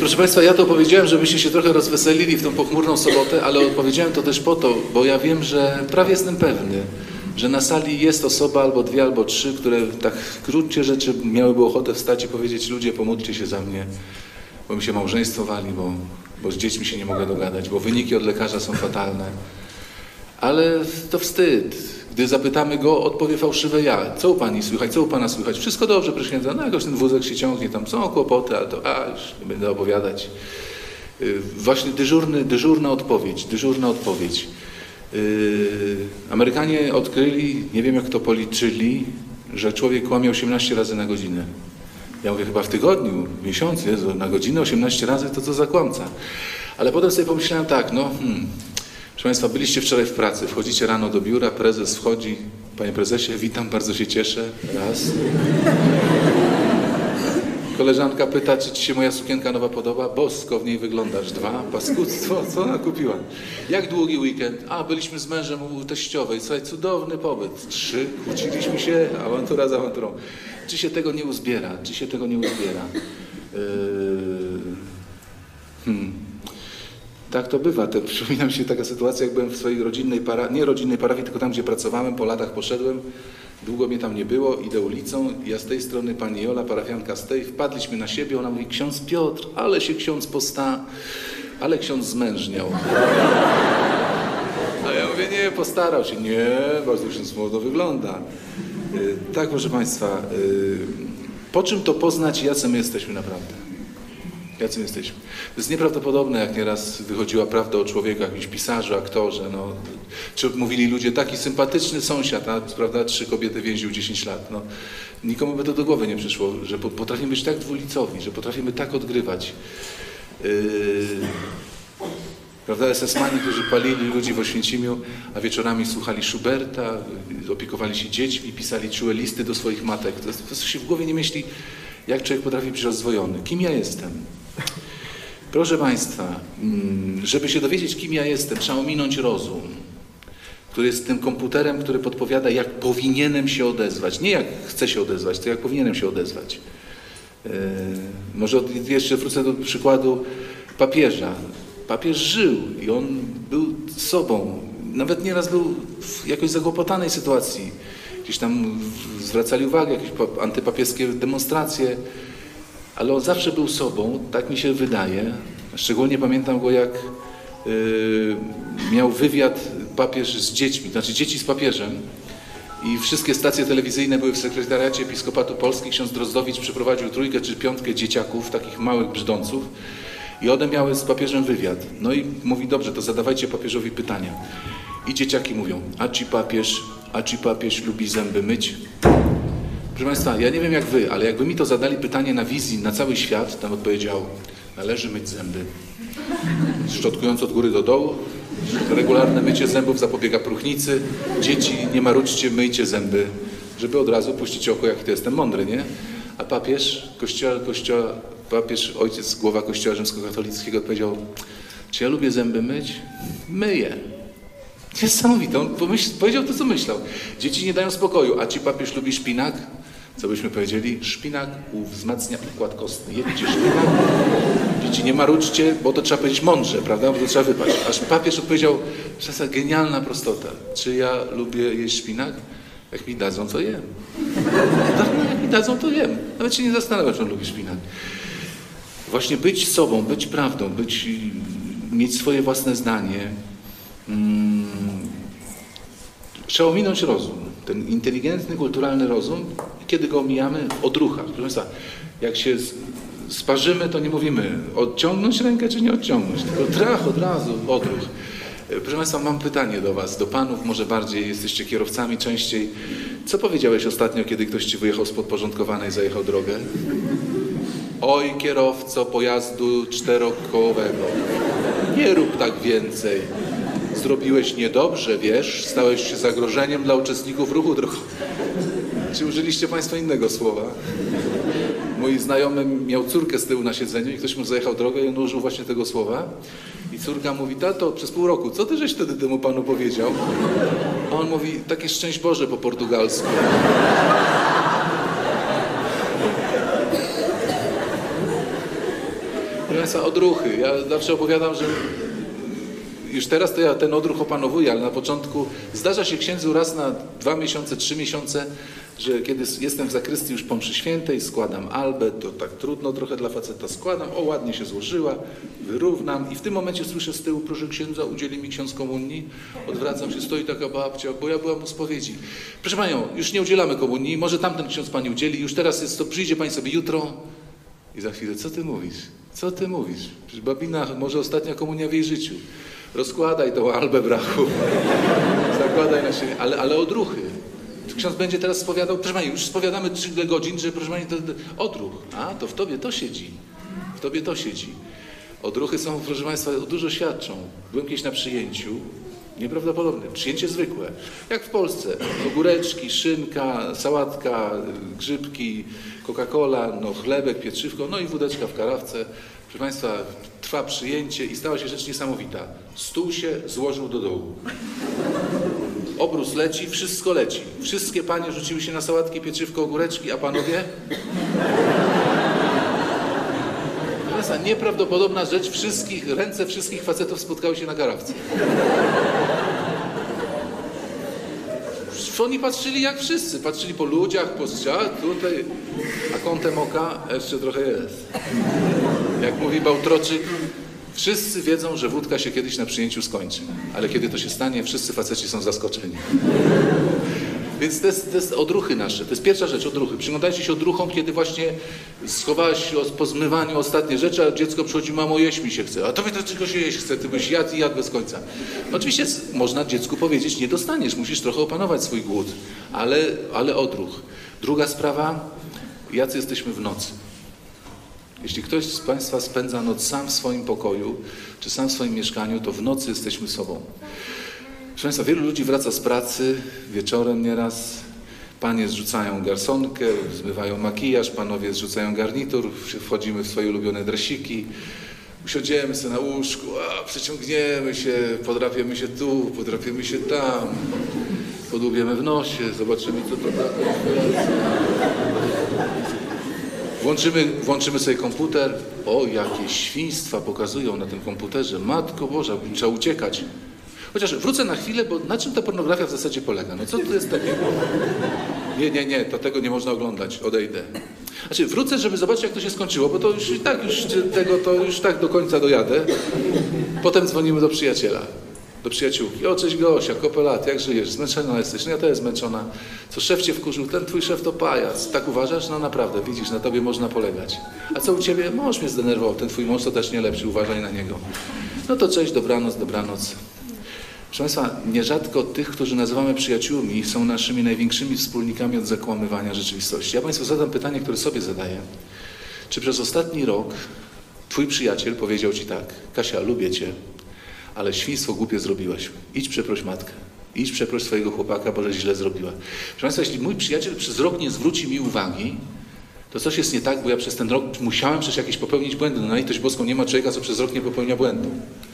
proszę Państwa, ja to powiedziałem, żebyście się trochę rozweselili w tą pochmurną sobotę, ale odpowiedziałem to też po to, bo ja wiem, że prawie jestem pewny, że na sali jest osoba albo dwie, albo trzy, które tak w gruncie rzeczy miałyby ochotę wstać i powiedzieć: ludzie, pomódlcie się za mnie, bo mi się małżeństwo wali, bo z dziećmi się nie mogę dogadać, bo wyniki od lekarza są fatalne. Ale to wstyd. Gdy zapytamy go, odpowie fałszywe ja. Co u pani słychać? Co u pana słychać? Wszystko dobrze, proszę księdza. No jakoś ten wózek się ciągnie, tam są kłopoty, ale to już nie będę opowiadać. Właśnie dyżurna odpowiedź. Amerykanie odkryli, nie wiem jak to policzyli, że człowiek kłamie 18 razy na godzinę. Ja mówię, chyba w tygodniu, w miesiącu, Jezu, na godzinę 18 razy, to co za kłamca. Ale potem sobie pomyślałem tak, proszę Państwa, byliście wczoraj w pracy, wchodzicie rano do biura, prezes wchodzi: panie prezesie, witam, bardzo się cieszę, raz. Koleżanka pyta, czy ci się moja sukienka nowa podoba? Bosko w niej wyglądasz, dwa. Paskudztwo, co ona kupiła? Jak długi weekend? Byliśmy z mężem u teściowej, słuchaj, cudowny pobyt. Trzy, kłóciliśmy się, awantura za awanturą. Czy się tego nie uzbiera? Tak to bywa. Przypomina mi się taka sytuacja, jak byłem w swojej rodzinnej parafii, tylko tam, gdzie pracowałem, po latach poszedłem, długo mnie tam nie było, idę ulicą, ja z tej strony, pani Jola, parafianka z tej, wpadliśmy na siebie, ona mówi: ksiądz Piotr, ale się ksiądz ale ksiądz zmężniał. A ja mówię: nie, postarał się. Nie, bardzo ksiądz młodo wygląda. Tak, proszę Państwa, po czym to poznać, jacy my jesteśmy naprawdę? Jacy jesteśmy? To jest nieprawdopodobne, jak nieraz wychodziła prawda o człowieku, jakimś pisarzu, aktorze. Czy mówili ludzie: taki sympatyczny sąsiad, prawda, 3 kobiety więził 10 lat. Nikomu by to do głowy nie przyszło, że potrafimy być tak dwulicowi, że potrafimy tak odgrywać. Prawda, SS-mani, którzy palili ludzi w Oświęcimiu, a wieczorami słuchali Schuberta, opiekowali się dziećmi, pisali czułe listy do swoich matek. To się w głowie nie myśli, jak człowiek potrafi być rozdwojony. Kim ja jestem? Proszę Państwa, żeby się dowiedzieć, kim ja jestem, trzeba ominąć rozum, który jest tym komputerem, który podpowiada, jak powinienem się odezwać. Nie jak chcę się odezwać, to jak powinienem się odezwać. Może jeszcze wrócę do przykładu papieża. Papież żył i on był sobą. Nawet nieraz był w jakoś zakłopotanej sytuacji. Gdzieś tam zwracali uwagę, jakieś antypapieskie demonstracje, ale on zawsze był sobą, tak mi się wydaje. Szczególnie pamiętam go, jak miał wywiad papież z dziećmi, znaczy dzieci z papieżem, i wszystkie stacje telewizyjne były w sekretariacie Episkopatu Polski. Ksiądz Drozdowicz przeprowadził 3 czy 5 dzieciaków, takich małych brzdąców, i one miały z papieżem wywiad. No i mówi: dobrze, to zadawajcie papieżowi pytania. I dzieciaki mówią: a czy papież lubi zęby myć? Proszę Państwa, ja nie wiem jak wy, ale jakby mi to zadali pytanie na wizji, na cały świat, tam odpowiedział: należy myć zęby. Szczotkując od góry do dołu, regularne mycie zębów zapobiega próchnicy. Dzieci, nie marudźcie, myjcie zęby, żeby od razu puścić oko, jaki to jestem mądry, nie? A papież, papież, ojciec, głowa Kościoła Rzymskokatolickiego, odpowiedział: czy ja lubię zęby myć? Myję. Niesamowite. On powiedział to, co myślał. Dzieci nie dają spokoju. A czy papież lubi szpinak? Co byśmy powiedzieli? Szpinak wzmacnia układ kostny. Jedźcie szpinak. Dzieci, nie marudźcie, bo to trzeba powiedzieć mądrze, prawda? Bo to trzeba wypaść. Aż papież odpowiedział: przecież genialna prostota. Czy ja lubię jeść szpinak? Jak mi dadzą, to jem. Jak mi dadzą, to jem. Nawet się nie zastanawiam, czy on lubi szpinak. Właśnie być sobą, być prawdą, mieć swoje własne zdanie. Trzeba ominąć rozum. Ten inteligentny, kulturalny rozum, kiedy go omijamy, w odruchach. Proszę Państwa, jak się sparzymy, to nie mówimy odciągnąć rękę, czy nie odciągnąć, tylko trach od razu, odruch. Proszę Państwa, mam pytanie do Was, do Panów może bardziej, jesteście kierowcami częściej. Co powiedziałeś ostatnio, kiedy ktoś Ci wyjechał z podporządkowanej i zajechał drogę? Oj, kierowco pojazdu 4-kołowego, nie rób tak więcej. Zrobiłeś niedobrze, wiesz, stałeś się zagrożeniem dla uczestników ruchu drogowego. Czy użyliście Państwo innego słowa? Mój znajomy miał córkę z tyłu na siedzeniu i ktoś mu zajechał drogę i on użył właśnie tego słowa. I córka mówi: tato, przez pół roku, co ty żeś wtedy temu panu powiedział? A on mówi: takie szczęść Boże po portugalsku. Państwa, odruchy. Ja zawsze opowiadam, że już teraz to ja ten odruch opanowuję, ale na początku zdarza się księdzu raz na 2 miesiące, 3 miesiące, że kiedy jestem w zakrystii już po mszy świętej, składam albę, to tak trudno trochę dla faceta, składam, o ładnie się złożyła, wyrównam i w tym momencie słyszę z tyłu, proszę księdza, udzieli mi ksiądz komunii, odwracam się, stoi taka babcia, bo ja byłam u spowiedzi. Proszę panią, już nie udzielamy komunii, może tamten ksiądz pani udzieli, już teraz jest to, przyjdzie pani sobie jutro i za chwilę, co ty mówisz? Co ty mówisz? Przecież babina, może ostatnia komunia w jej życiu. Rozkładaj tą albę, brachu, zakładaj na siebie, ale odruchy. Ksiądz będzie teraz spowiadał, proszę pani, już spowiadamy 3 godzin, że proszę pani, to odruch. A, to w tobie to siedzi. W tobie to siedzi. Odruchy są, proszę państwa, dużo świadczą. Byłem kiedyś na przyjęciu, nieprawdopodobne, przyjęcie zwykłe. Jak w Polsce. Ogóreczki, szynka, sałatka, grzybki, Coca-Cola, no chlebek, pieczywko, no i wódeczka w karawce. Proszę państwa, trwa przyjęcie i stała się rzecz niesamowita. Stół się złożył do dołu. Obrus leci, wszystko leci. Wszystkie panie rzuciły się na sałatki, pieczywko, ogóreczki, a panowie? Nieprawdopodobna rzecz, ręce wszystkich facetów spotkały się na karawce. Oni patrzyli jak wszyscy, patrzyli po ludziach, po ściach, tutaj, a kątem oka jeszcze trochę jest. Jak mówi Bałtroczyk, wszyscy wiedzą, że wódka się kiedyś na przyjęciu skończy, ale kiedy to się stanie, wszyscy faceci są zaskoczeni. Więc to jest odruchy nasze, to jest pierwsza rzecz, odruchy. Przyglądajcie się odruchom, kiedy właśnie schowałaś się po zmywaniu ostatnie rzeczy, a dziecko przychodzi, mamo, jeść mi się chce. A tobie to tylko się jeść chce, ty byś jadł i jadł bez końca. Oczywiście można dziecku powiedzieć, nie dostaniesz, musisz trochę opanować swój głód, ale odruch. Druga sprawa, jacy jesteśmy w nocy. Jeśli ktoś z państwa spędza noc sam w swoim pokoju, czy sam w swoim mieszkaniu, to w nocy jesteśmy sobą. Proszę państwa, wielu ludzi wraca z pracy wieczorem nieraz. Panie zrzucają garsonkę, zmywają makijaż, panowie zrzucają garnitur, wchodzimy w swoje ulubione dresiki, usiądziemy sobie na łóżku, przeciągniemy się, podrapiemy się tu, podrapiemy się tam, podłubiemy w nosie, zobaczymy co to taką. Włączymy sobie komputer. O, jakie świństwa pokazują na tym komputerze. Matko Boża, trzeba uciekać. Chociaż wrócę na chwilę, bo na czym ta pornografia w zasadzie polega? No co to jest takiego? Nie, to tego nie można oglądać, odejdę. Znaczy wrócę, żeby zobaczyć jak to się skończyło, bo to już i tak już tak do końca dojadę. Potem dzwonimy do przyjaciela, do przyjaciółki. O, cześć Gosia, kopę lat, jak żyjesz? Zmęczona jesteś? No ja też zmęczona. Co szef cię wkurzył? Ten twój szef to pajac. Tak uważasz? No naprawdę, widzisz, na tobie można polegać. A co u ciebie? Mąż mnie zdenerwował. Ten twój mąż to też nie lepszy, uważaj na niego. No to cześć, dobranoc, dobranoc. Proszę państwa, nierzadko tych, którzy nazywamy przyjaciółmi, są naszymi największymi wspólnikami od zakłamywania rzeczywistości. Ja państwu zadam pytanie, które sobie zadaję. Czy przez ostatni rok twój przyjaciel powiedział ci tak: Kasia, lubię cię, ale świństwo głupie zrobiłaś. Idź przeproś matkę. Idź przeproś swojego chłopaka, bo żeś źle zrobiła. Proszę państwa, jeśli mój przyjaciel przez rok nie zwróci mi uwagi, to coś jest nie tak, bo ja przez ten rok musiałem przecież jakieś popełnić błędy. No na litość boską nie ma człowieka, co przez rok nie popełnia błędu.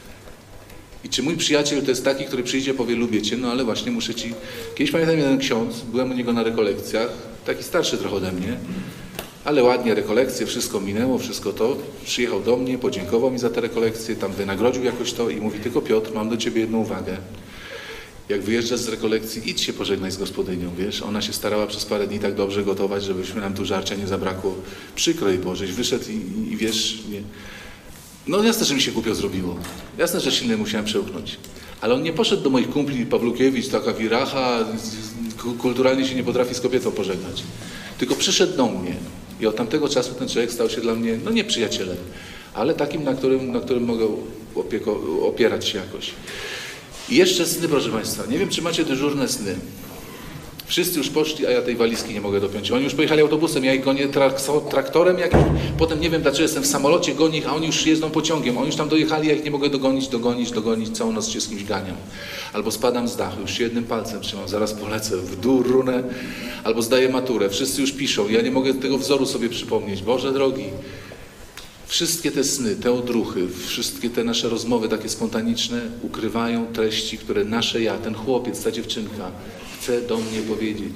I czy mój przyjaciel to jest taki, który przyjdzie, powie, lubię cię, no ale właśnie muszę ci... Kiedyś pamiętam jeden ksiądz, byłem u niego na rekolekcjach, taki starszy trochę ode mnie, ale ładnie rekolekcje, wszystko minęło, wszystko to. Przyjechał do mnie, podziękował mi za te rekolekcje, tam wynagrodził jakoś to i mówi, tylko Piotr, mam do ciebie jedną uwagę. Jak wyjeżdżasz z rekolekcji, idź się pożegnaj z gospodynią, wiesz, ona się starała przez parę dni tak dobrze gotować, żebyśmy nam tu żarcia nie zabrakło. Przykro jej było, żeś wyszedł i wiesz, nie... No jasne, że mi się głupio zrobiło. Jasne, że silnie musiałem przełknąć. Ale on nie poszedł do moich kumpli, Pawlukiewicz, taka wiracha, kulturalnie się nie potrafi z kobietą pożegnać. Tylko przyszedł do mnie. I od tamtego czasu ten człowiek stał się dla mnie, no nie przyjacielem, ale takim, na którym mogę opierać się jakoś. I jeszcze sny, proszę państwa. Nie wiem, czy macie dyżurne sny. Wszyscy już poszli, a ja tej walizki nie mogę dopiąć. Oni już pojechali autobusem, ja ich gonię traktorem jakimś. Potem nie wiem, dlaczego jestem w samolocie, gonię ich, a oni już jeżdżą pociągiem. Oni już tam dojechali, ja ich nie mogę dogonić. Całą noc się z kimś ganiam. Albo spadam z dachu, już się jednym palcem trzymam, zaraz polecę w dół, runę. Albo zdaję maturę, wszyscy już piszą. Ja nie mogę tego wzoru sobie przypomnieć. Boże drogi. Wszystkie te sny, te odruchy, wszystkie te nasze rozmowy takie spontaniczne ukrywają treści, które nasze ja, ten chłopiec, ta dziewczynka chce do mnie powiedzieć.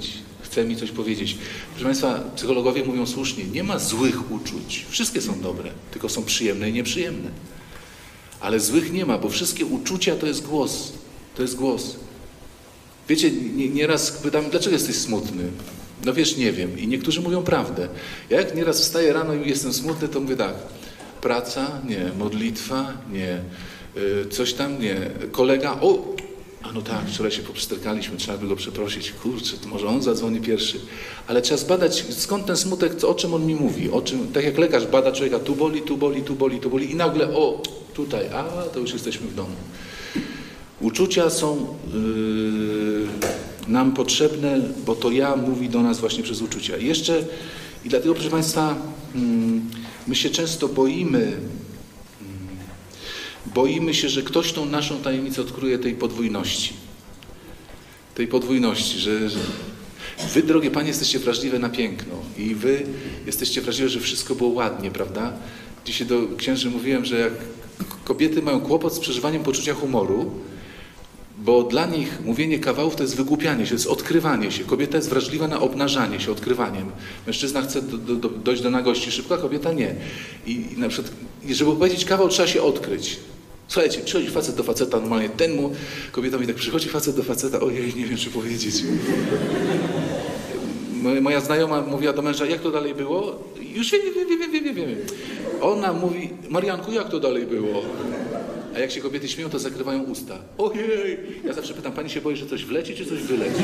chce mi coś powiedzieć. Proszę Państwa, psychologowie mówią słusznie, nie ma złych uczuć. Wszystkie są dobre, tylko są przyjemne i nieprzyjemne. Ale złych nie ma, bo wszystkie uczucia to jest głos. To jest głos. Wiecie, nieraz pytam, dlaczego jesteś smutny? No wiesz, nie wiem. I niektórzy mówią prawdę. Ja jak nieraz wstaję rano i jestem smutny, to mówię tak. Praca? Nie. Modlitwa? Nie. Coś tam? Nie. Kolega? A no tak, wczoraj się poprzterkaliśmy, trzeba by go przeprosić. Kurczę, to może on zadzwoni pierwszy. Ale trzeba zbadać, skąd ten smutek, o czym on mi mówi. O czym, tak jak lekarz bada człowieka, tu boli, tu boli, tu boli, tu boli. I nagle, tutaj, to już jesteśmy w domu. Uczucia są nam potrzebne, bo to ja mówi do nas właśnie przez uczucia. I dlatego, proszę Państwa, my się często boimy się, że ktoś tą naszą tajemnicę odkryje tej podwójności. Tej podwójności, że wy, drogie Panie, jesteście wrażliwe na piękno i wy jesteście wrażliwe, że wszystko było ładnie, prawda? Dzisiaj do księży mówiłem, że jak kobiety mają kłopot z przeżywaniem poczucia humoru, bo dla nich mówienie kawałów to jest wygłupianie się, to jest odkrywanie się. Kobieta jest wrażliwa na obnażanie się, odkrywaniem. Mężczyzna chce dojść do nagości szybko, a kobieta nie. I na przykład, żeby powiedzieć kawał, trzeba się odkryć. Słuchajcie, przychodzi facet do faceta, normalnie kobieta mi tak przychodzi facet do faceta, ojej, nie wiem, czy powiedzieć. Moja znajoma mówiła do męża, jak to dalej było? Już wiem. Ona mówi, Marianku, jak to dalej było? A jak się kobiety śmieją, to zakrywają usta. Ojej! Ja zawsze pytam, pani się boi, że coś wleci, czy coś wyleci?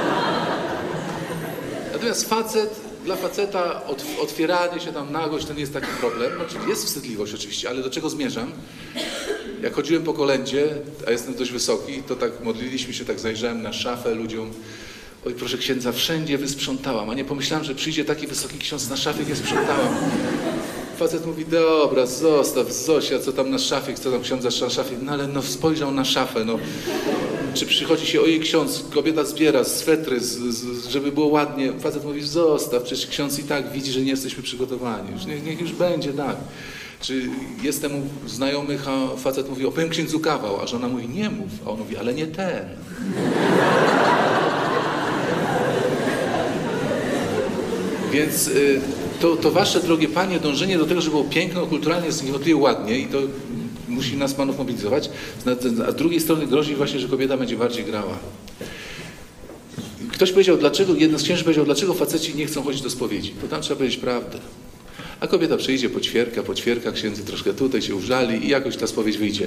Natomiast dla faceta otwieranie się tam, nagość, to nie jest taki problem. Znaczy, jest wstydliwość oczywiście, ale do czego zmierzam? Jak chodziłem po kolędzie, a jestem dość wysoki, to tak modliliśmy się, tak zajrzałem na szafę ludziom. Oj, proszę księdza, wszędzie wysprzątałam, a nie pomyślałem, że przyjdzie taki wysoki ksiądz na szafie, nie sprzątałam. Facet mówi, dobra, zostaw, Zosia, co tam na szafie, co tam ksiądz na szafie, no ale no spojrzał na szafę, no. Czy przychodzi się, ojej, ksiądz, kobieta zbiera swetry, żeby było ładnie. Facet mówi, zostaw, przecież ksiądz i tak widzi, że nie jesteśmy przygotowani. Już niech już będzie, tak. Czy jestem u znajomych, a facet mówi, opowiem księdzu kawał, a żona mówi, nie mów, a on mówi, ale nie ten. Więc to wasze, drogie Panie, dążenie do tego, żeby było piękno, kulturalnie, jest niewątpliwie ładnie i to musi nas Panów mobilizować, a z drugiej strony grozi właśnie, że kobieta będzie bardziej grała. Ktoś powiedział, jeden z księży powiedział, dlaczego faceci nie chcą chodzić do spowiedzi. To tam trzeba powiedzieć prawdę. A kobieta przyjdzie, poćwierka, księdzy troszkę tutaj się użali i jakoś ta spowiedź wyjdzie.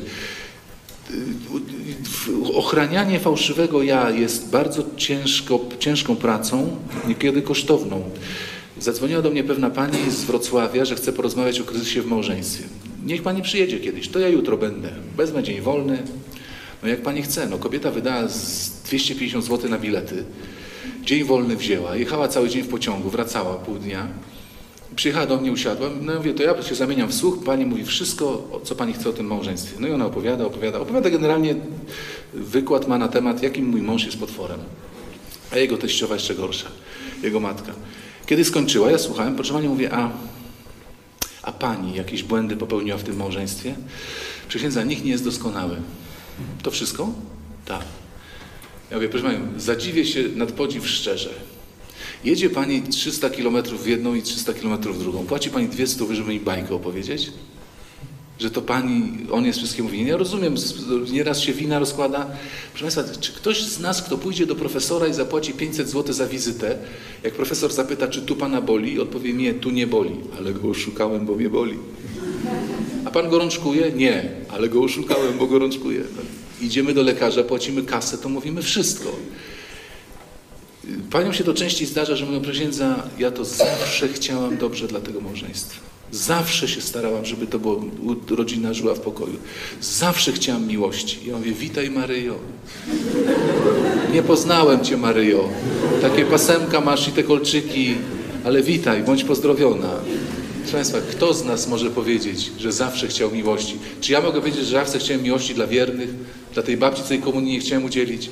Ochranianie fałszywego ja jest bardzo ciężką pracą, niekiedy kosztowną. Zadzwoniła do mnie pewna pani z Wrocławia, że chce porozmawiać o kryzysie w małżeństwie. Niech pani przyjedzie kiedyś, to ja jutro będę. Wezmę dzień wolny. No jak pani chce, no kobieta wydała 250 zł na bilety. Dzień wolny wzięła, jechała cały dzień w pociągu, wracała pół dnia. Przyjechała do mnie, usiadła, no mówię, to ja się zamieniam w słuch, pani mówi wszystko, co pani chce o tym małżeństwie. No i ona opowiada generalnie, wykład ma na temat, jakim mój mąż jest potworem. A jego teściowa jeszcze gorsza, jego matka. Kiedy skończyła, ja słuchałem, po czym pani mówię, a pani jakieś błędy popełniła w tym małżeństwie? Proszę księdza, nikt nie jest doskonały. To wszystko? Tak. Ja mówię, proszę panią, zadziwię się nad podziw szczerze. Jedzie pani 300 km w jedną i 300 km w drugą. Płaci pani 200, żeby mi bajkę opowiedzieć? Że to pani, on jest wszystkim winien. Ja rozumiem, nieraz się wina rozkłada. Proszę Państwa, czy ktoś z nas, kto pójdzie do profesora i zapłaci 500 zł za wizytę, jak profesor zapyta, czy tu pana boli, odpowie, nie, tu nie boli, ale go oszukałem, bo mnie boli. A pan gorączkuje? Nie, ale go oszukałem, bo gorączkuje. Idziemy do lekarza, płacimy kasę, to mówimy wszystko. Paniom się to częściej zdarza, że mówią, proszę księdza, ja to zawsze chciałam dobrze dla tego małżeństwa. Zawsze się starałam, żeby to było, rodzina żyła w pokoju. Zawsze chciałam miłości. Ja mówię, witaj Maryjo. Nie poznałem cię, Maryjo. Takie pasemka masz i te kolczyki, ale witaj, bądź pozdrowiona. Proszę Państwa, kto z nas może powiedzieć, że zawsze chciał miłości? Czy ja mogę powiedzieć, że zawsze chciałem miłości dla wiernych, dla tej babci, co tej komunii nie chciałem udzielić?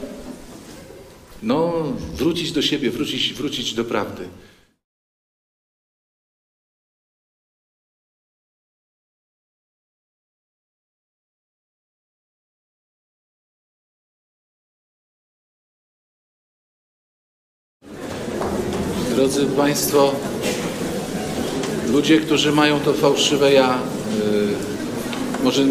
No, wrócić do siebie, wrócić do prawdy. Drodzy Państwo, ludzie, którzy mają to fałszywe ja, może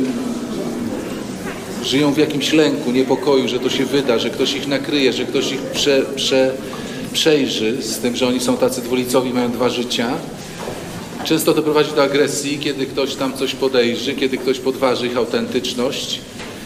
żyją w jakimś lęku, niepokoju, że to się wyda, że ktoś ich nakryje, że ktoś ich przejrzy z tym, że oni są tacy dwulicowi, mają dwa życia. Często to prowadzi do agresji, kiedy ktoś tam coś podejrzy, kiedy ktoś podważy ich autentyczność.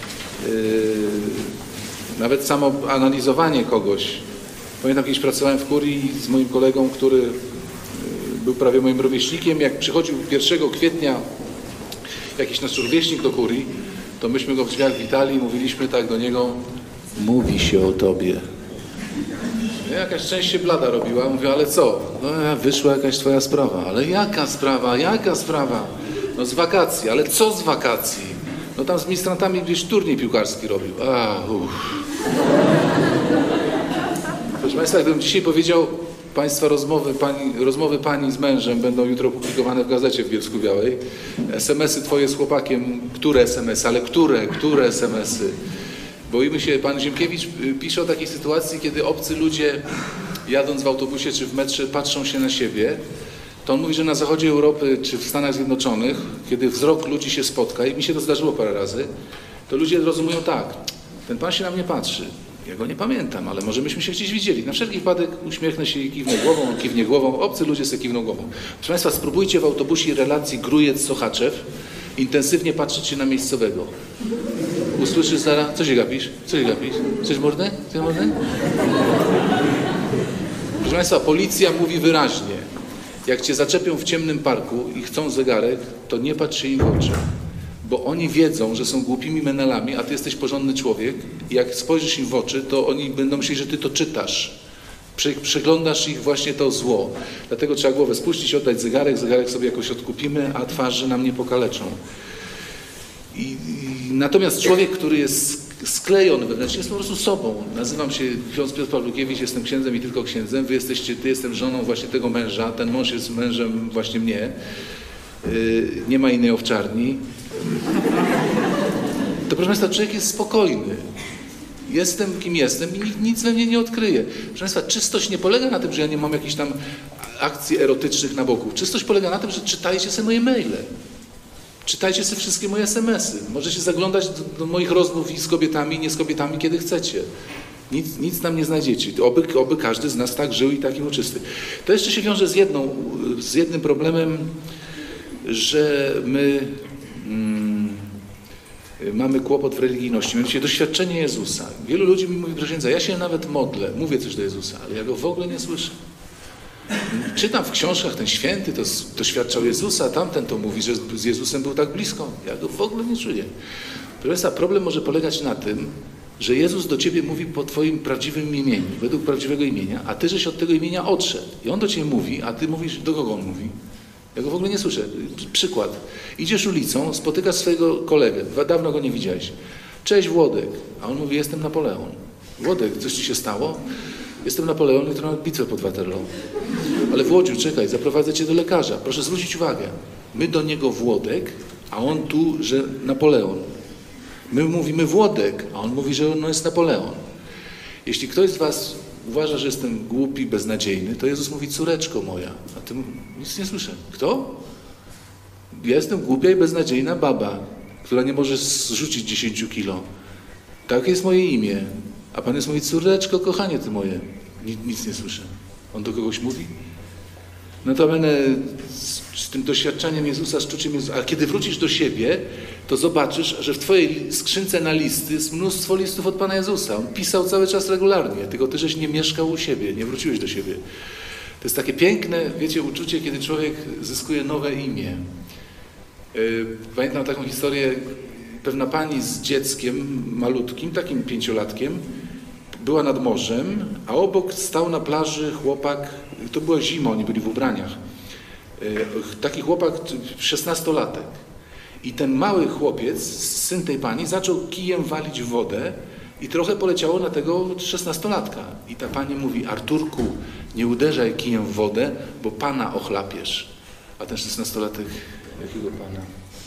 Nawet samo analizowanie kogoś. Pamiętam, kiedyś pracowałem w kurii z moim kolegą, który był prawie moim rówieśnikiem. Jak przychodził 1 kwietnia jakiś nasz rówieśnik do kurii, to myśmy go w drzwiach witali i mówiliśmy tak do niego: mówi się o tobie. Jakaś część się blada robiła. Mówię: ale co? No wyszła jakaś twoja sprawa. Ale jaka sprawa? Jaka sprawa? No z wakacji. Ale co z wakacji? No tam z ministrantami gdzieś turniej piłkarski robił. Proszę Państwa, jakbym dzisiaj powiedział, Państwa rozmowy pani z mężem będą jutro publikowane w gazecie w Bielsku-Białej. SMS-y twoje z chłopakiem. Które SMS-y? Ale które SMS-y? Boimy się, pan Ziemkiewicz pisze o takiej sytuacji, kiedy obcy ludzie, jadąc w autobusie czy w metrze, patrzą się na siebie. To on mówi, że na zachodzie Europy czy w Stanach Zjednoczonych, kiedy wzrok ludzi się spotka, i mi się to zdarzyło parę razy, to ludzie rozumują tak: ten pan się na mnie patrzy. Ja go nie pamiętam, ale może myśmy się gdzieś widzieli. Na wszelki wypadek uśmiechnę się i kiwnę głową, on kiwnie głową, obcy ludzie sobie kiwną głową. Proszę Państwa, spróbujcie w autobusie relacji Grójec-Sochaczew intensywnie patrzeć się na miejscowego. Usłyszysz zaraz: co się gapisz? Co się gapisz? Chcesz mordę? Chcesz mordę? Proszę Państwa, policja mówi wyraźnie: jak cię zaczepią w ciemnym parku i chcą zegarek, to nie patrz się im w oczy. Bo oni wiedzą, że są głupimi menelami, a ty jesteś porządny człowiek i jak spojrzysz im w oczy, to oni będą myśleć, że ty to czytasz. Przeglądasz ich właśnie to zło. Dlatego trzeba głowę spuścić, oddać zegarek, zegarek sobie jakoś odkupimy, a twarzy nam nie pokaleczą. Natomiast człowiek, który jest sklejony wewnętrznie, jest po prostu sobą. Nazywam się ksiądz Piotr Pawlukiewicz, jestem księdzem i tylko księdzem. Ty jestem żoną właśnie tego męża, ten mąż jest mężem właśnie mnie. Nie ma innej owczarni. To proszę Państwa, człowiek jest spokojny. Jestem kim jestem i nic we mnie nie odkryje. Proszę Państwa, czystość nie polega na tym, że ja nie mam jakichś tam akcji erotycznych na boku. Czystość polega na tym, że czytajcie sobie moje maile. Czytajcie sobie wszystkie moje SMS-y. Możecie zaglądać do moich rozmów i z kobietami, i nie z kobietami, kiedy chcecie. Nic tam nie znajdziecie. Oby każdy z nas tak żył i taki czysty. To jeszcze się wiąże z jednym problemem, że my mamy kłopot w religijności. Mianowicie doświadczenie Jezusa. Wielu ludzi mi mówi: proszę księdza, ja się nawet modlę, mówię coś do Jezusa, ale ja go w ogóle nie słyszę. Czytam w książkach, ten święty to doświadczał Jezusa, tamten to mówi, że z Jezusem był tak blisko. Ja go w ogóle nie czuję. Proszę Państwa, problem może polegać na tym, że Jezus do ciebie mówi po twoim prawdziwym imieniu, według prawdziwego imienia, a ty żeś od tego imienia odszedł. I on do ciebie mówi, a ty mówisz, do kogo on mówi? Ja go w ogóle nie słyszę. Przykład. Idziesz ulicą, spotykasz swojego kolegę, dawno go nie widziałeś. Cześć Włodek. A on mówi: jestem Napoleon. Włodek, coś ci się stało? Jestem Napoleon, jutro mam bitwę pod Waterloo. Ale Włodziu, czekaj, zaprowadzę cię do lekarza. Proszę zwrócić uwagę. My do niego Włodek, a on tu, że Napoleon. My mówimy Włodek, a on mówi, że on jest Napoleon. Jeśli ktoś z was uważa, że jestem głupi, beznadziejny, to Jezus mówi: córeczko moja. A ty nic nie słyszę. Kto? Ja jestem głupia i beznadziejna baba, która nie może zrzucić 10 kilo. Tak jest moje imię. A Pan jest mówi: córeczko, kochanie ty moje. Nic nie słyszę. On do kogoś mówi? Notabene z tym doświadczeniem Jezusa, z czuciem Jezusa. A kiedy wrócisz do siebie, to zobaczysz, że w twojej skrzynce na listy jest mnóstwo listów od Pana Jezusa. On pisał cały czas regularnie, tylko ty żeś nie mieszkał u siebie, nie wróciłeś do siebie. To jest takie piękne, wiecie, uczucie, kiedy człowiek zyskuje nowe imię. Pamiętam taką historię, pewna pani z dzieckiem malutkim, takim 5-latkiem, była nad morzem, a obok stał na plaży chłopak, to była zima, oni byli w ubraniach, taki chłopak 16-latek. I ten mały chłopiec, syn tej pani, zaczął kijem walić w wodę i trochę poleciało na tego 16-latka. I ta pani mówi: Arturku, nie uderzaj kijem w wodę, bo pana ochlapiesz. A ten 16-latek: jakiego pana?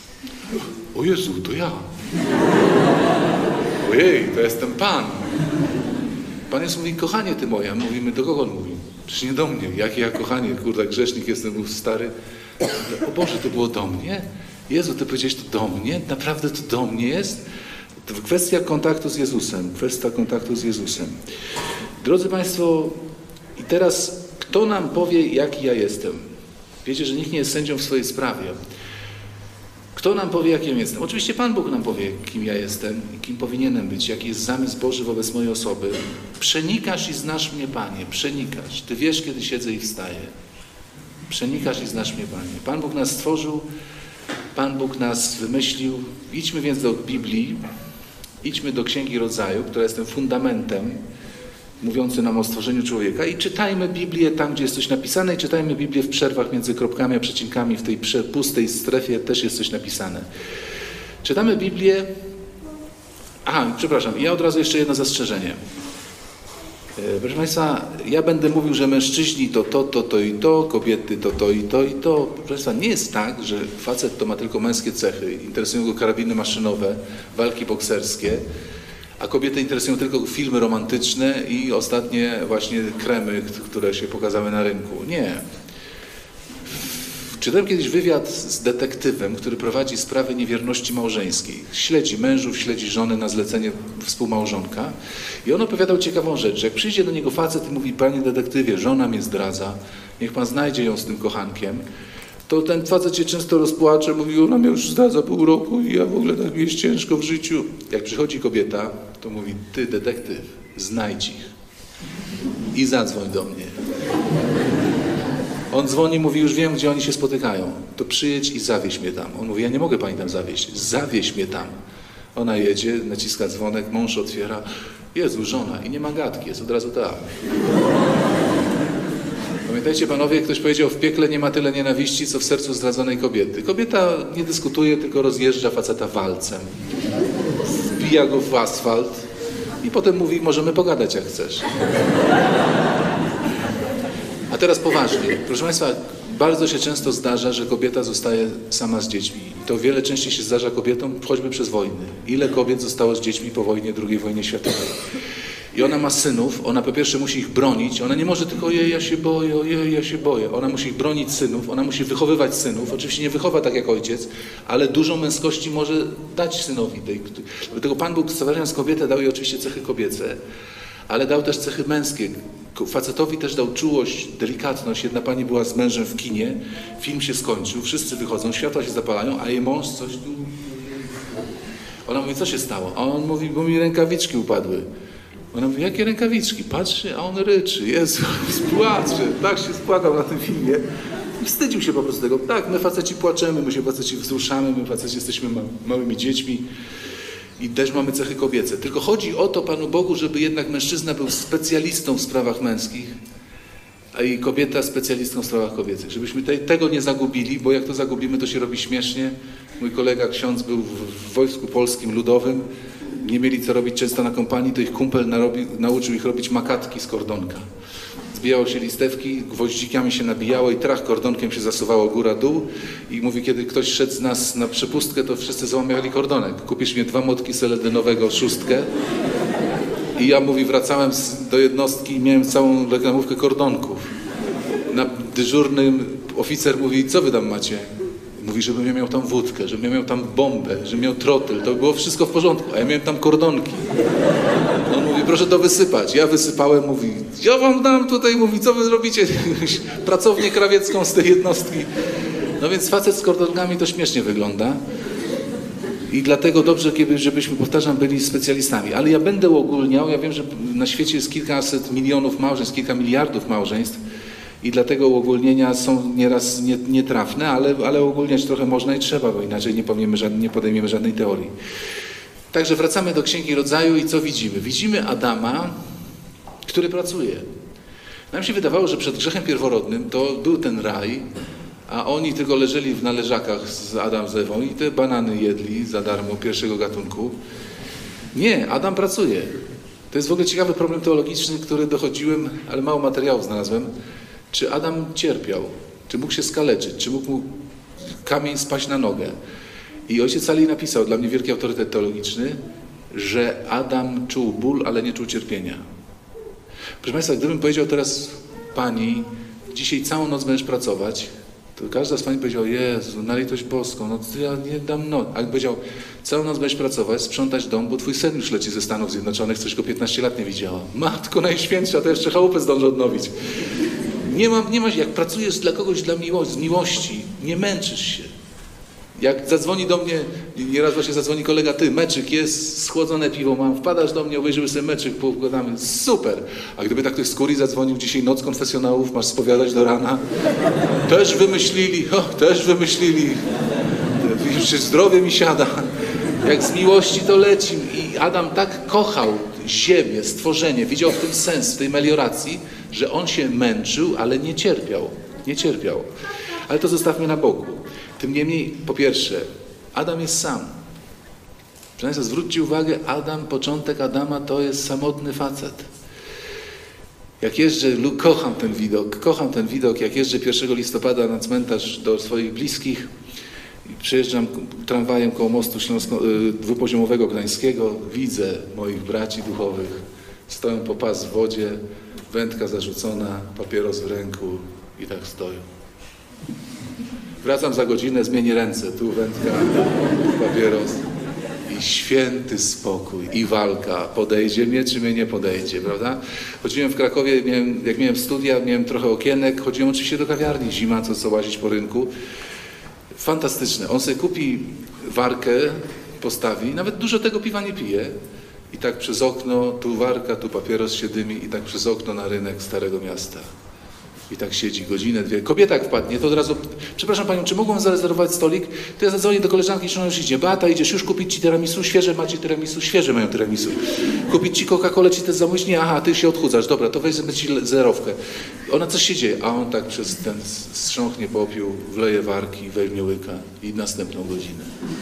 O Jezu, to ja. Ojej, to jestem Pan. Pan Jezus mówi, kochanie ty moja. Mówimy, do kogo on mówi? Przecież nie do mnie. Jaki ja kochanie, kurde, grzesznik jestem, był stary. O Boże, to było do mnie? Jezu, ty powiedziałeś to do mnie? Naprawdę to do mnie jest? To kwestia kontaktu z Jezusem. Kwestia kontaktu z Jezusem. Drodzy Państwo, i teraz kto nam powie, jaki ja jestem? Wiecie, że nikt nie jest sędzią w swojej sprawie. Kto nam powie, jakim jestem? Oczywiście Pan Bóg nam powie, kim ja jestem i kim powinienem być, jaki jest zamysł Boży wobec mojej osoby. Przenikasz i znasz mnie, Panie, przenikasz. Ty wiesz, kiedy siedzę i wstaję. Przenikasz i znasz mnie, Panie. Pan Bóg nas stworzył, Pan Bóg nas wymyślił. Idźmy więc do Biblii, idźmy do Księgi Rodzaju, która jest tym fundamentem mówiący nam o stworzeniu człowieka i czytajmy Biblię tam, gdzie jest coś napisane i czytajmy Biblię w przerwach między kropkami a przecinkami, w tej pustej strefie też jest coś napisane. Czytamy Biblię. Aha, przepraszam, ja od razu jeszcze jedno zastrzeżenie. Proszę Państwa, ja będę mówił, że mężczyźni to i to, kobiety to i to i to. Proszę Państwa, nie jest tak, że facet to ma tylko męskie cechy, interesują go karabiny maszynowe, walki bokserskie, a kobiety interesują tylko filmy romantyczne i ostatnie właśnie kremy, które się pokazały na rynku. Nie. Czytałem kiedyś wywiad z detektywem, który prowadzi sprawy niewierności małżeńskiej. Śledzi mężów, śledzi żony na zlecenie współmałżonka. I on opowiadał ciekawą rzecz, że jak przyjdzie do niego facet i mówi, panie detektywie, żona mnie zdradza, niech pan znajdzie ją z tym kochankiem, to ten facet się często rozpłacze, mówi, ona mnie już zdradza pół roku i ja w ogóle tak mi jest ciężko w życiu. Jak przychodzi kobieta, to mówi, ty detektyw, znajdź ich i zadzwoń do mnie. On dzwoni, mówi, już wiem, gdzie oni się spotykają. To przyjedź i zawieź mnie tam. On mówi, ja nie mogę pani tam zawieźć. Zawieź mnie tam. Ona jedzie, naciska dzwonek, mąż otwiera. Jezu, żona. I nie ma gadki, jest od razu tak. Pamiętajcie panowie, ktoś powiedział, w piekle nie ma tyle nienawiści, co w sercu zdradzonej kobiety. Kobieta nie dyskutuje, tylko rozjeżdża faceta walcem. Wbija go w asfalt i potem mówi, możemy pogadać jak chcesz. A teraz poważnie. Proszę Państwa, bardzo się często zdarza, że kobieta zostaje sama z dziećmi. I to o wiele częściej się zdarza kobietom, choćby przez wojny. Ile kobiet zostało z dziećmi po wojnie, II wojnie światowej. I ona ma synów, ona po pierwsze musi ich bronić, ona nie może tylko, ojej, ja się boję, ojej, ja się boję. Ona musi ich bronić synów, ona musi wychowywać synów. Oczywiście nie wychowa tak jak ojciec, ale dużo męskości może dać synowi. Dlatego Pan Bóg, stwarzając kobietę, dał jej oczywiście cechy kobiece, ale dał też cechy męskie. Facetowi też dał czułość, delikatność. Jedna pani była z mężem w kinie, film się skończył, wszyscy wychodzą, światła się zapalają, a jej mąż coś tu... Ona mówi, co się stało? A on mówi, bo mi rękawiczki upadły. Ona mówi, jakie rękawiczki? Patrzy, a on ryczy. Jezu, spłacze. Tak się spłakał na tym filmie. I wstydził się po prostu tego. Tak, my faceci płaczemy, my się faceci wzruszamy, my faceci jesteśmy małymi dziećmi. I też mamy cechy kobiece. Tylko chodzi o to Panu Bogu, żeby jednak mężczyzna był specjalistą w sprawach męskich, a i kobieta specjalistą w sprawach kobiecych. Żebyśmy tego nie zagubili, bo jak to zagubimy, to się robi śmiesznie. Mój kolega ksiądz był w Wojsku Polskim Ludowym. Nie mieli co robić często na kompanii, to ich kumpel nauczył ich robić makatki z kordonka. Zbijało się listewki, gwoździkami się nabijało i trach kordonkiem się zasuwało góra-dół. I mówi, kiedy ktoś szedł z nas na przepustkę, to wszyscy załamiali kordonek. Kupisz mnie 2 młotki seledynowego, 6. I ja, mówi, wracałem do jednostki i miałem całą reklamówkę kordonków. Na dyżurnym oficer mówi, co wy tam macie? Mówi, żebym ja miał tam wódkę, żebym ja miał tam bombę, żebym miał trotyl. To było wszystko w porządku, a ja miałem tam kordonki. On mówi, proszę to wysypać. Ja wysypałem, mówi, ja wam dam tutaj, mówi, co wy robicie? Pracownię krawiecką z tej jednostki. No więc facet z kordonkami to śmiesznie wygląda. I dlatego dobrze, żebyśmy, powtarzam, byli specjalistami. Ale ja będę uogólniał, ja wiem, że na świecie jest kilkaset milionów małżeństw, kilka miliardów małżeństw. I dlatego uogólnienia są nieraz nietrafne, ale uogólniać trochę można i trzeba, bo inaczej nie podejmiemy żadnej teorii. Także wracamy do Księgi Rodzaju i co widzimy? Widzimy Adama, który pracuje. Nam się wydawało, że przed grzechem pierworodnym to był ten raj, a oni tylko leżeli na leżakach z Adam z Ewą i te banany jedli za darmo pierwszego gatunku. Nie, Adam pracuje. To jest w ogóle ciekawy problem teologiczny, który dochodziłem, ale mało materiałów znalazłem. Czy Adam cierpiał? Czy mógł się skaleczyć? Czy mógł mu kamień spaść na nogę? I ojciec Ali napisał, dla mnie wielki autorytet teologiczny, że Adam czuł ból, ale nie czuł cierpienia. Proszę Państwa, gdybym powiedział teraz pani, dzisiaj całą noc będziesz pracować, to każda z pani powiedziała, Jezu, na litość boską, no to ja nie dam noc. A gdybym powiedział, całą noc będziesz pracować, sprzątać dom, bo twój syn już leci ze Stanów Zjednoczonych, coś go 15 lat nie widziała. Matko Najświętsza, to jeszcze chałupę zdążę odnowić. Nie ma, jak pracujesz dla kogoś z miłości, nie męczysz się. Jak zadzwoni do mnie, nieraz właśnie zadzwoni kolega, ty, meczyk jest, schłodzone piwo mam, wpadasz do mnie, obejrzymy sobie meczyk, poukładamy, super. A gdyby tak ktoś z kurii zadzwonił, dzisiaj noc konfesjonałów, masz spowiadać do rana, też wymyślili, już zdrowie mi siada. Jak z miłości to leci. I Adam tak kochał ziemię, stworzenie, widział w tym sens, w tej melioracji, że on się męczył, ale nie cierpiał. Ale to zostawmy na boku. Tym niemniej, po pierwsze, Adam jest sam. Proszę Państwa, zwróćcie uwagę, początek Adama to jest samotny facet. Jak jeżdżę, kocham ten widok, jak jeżdżę 1 listopada na cmentarz do swoich bliskich, przejeżdżam tramwajem koło mostu dwupoziomowego gdańskiego, widzę moich braci duchowych, stoją po pas w wodzie, wędka zarzucona, papieros w ręku i tak stoją. Wracam za godzinę, zmieni ręce, tu wędka, papieros i święty spokój i walka, podejdzie mnie czy mnie nie podejdzie, prawda? Chodziłem w Krakowie, jak miałem studia, miałem trochę okienek, chodziłem oczywiście do kawiarni, zima, co łazić po rynku. Fantastyczne. On sobie kupi warkę, postawi, nawet dużo tego piwa nie pije i tak przez okno, tu warka, tu papieros się dymi i tak przez okno na rynek Starego Miasta. I tak siedzi godzinę, dwie. Kobieta jak wpadnie, to od razu, przepraszam panią, czy mogłam zarezerwować stolik? To ja zadzwonię do koleżanki, czy ona już idzie. Beata, idziesz już kupić ci tiramisu? Świeże macie tiramisu? Świeże mają tiramisu. Kupić ci Coca-Colę, ci też zamówić? Nie, aha, ty się odchudzasz. Dobra, to weźmy ci zerowkę. Ona coś się dzieje, a on tak przez ten strząch nie popił, wleje warki, weźmie łyka i następną godzinę.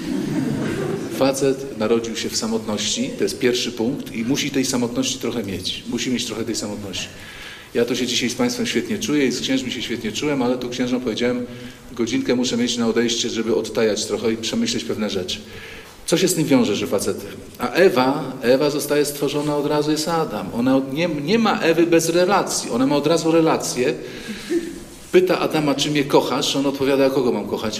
Facet narodził się w samotności, to jest pierwszy punkt i musi tej samotności trochę mieć. Musi mieć trochę tej samotności. Ja to się dzisiaj z Państwem świetnie czuję i z księżmi się świetnie czułem, ale tu księżom powiedziałem, godzinkę muszę mieć na odejście, żeby odtajać trochę i przemyśleć pewne rzeczy. Co się z tym wiąże, że facety? A Ewa zostaje stworzona od razu, jest Adam. Ona nie ma Ewy bez relacji, ona ma od razu relację. Pyta Adama, czy mnie kochasz? On odpowiada, a kogo mam kochać?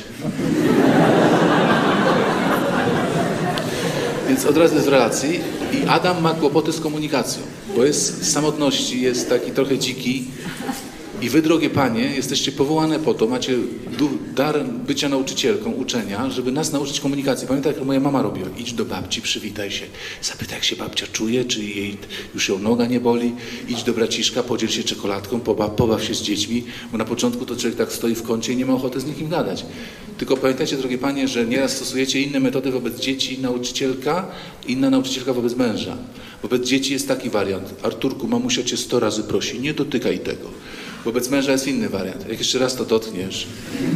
Więc od razu jest w relacji i Adam ma kłopoty z komunikacją, bo jest z samotności, jest taki trochę dziki i wy, drogie panie, jesteście powołane po to, macie dar bycia nauczycielką, uczenia, żeby nas nauczyć komunikacji. Pamiętaj, jak moja mama robiła, idź do babci, przywitaj się, zapytaj, jak się babcia czuje, czy jej już ją noga nie boli, idź do braciszka, podziel się czekoladką, pobaw się z dziećmi, bo na początku to człowiek tak stoi w kącie i nie ma ochoty z nikim gadać. Tylko pamiętajcie, drogie panie, że nieraz stosujecie inne metody wobec dzieci, nauczycielka, inna nauczycielka wobec męża. Wobec dzieci jest taki wariant. Arturku, mamusia cię 100 razy prosi, nie dotykaj tego. Wobec męża jest inny wariant. Jak jeszcze raz to dotkniesz.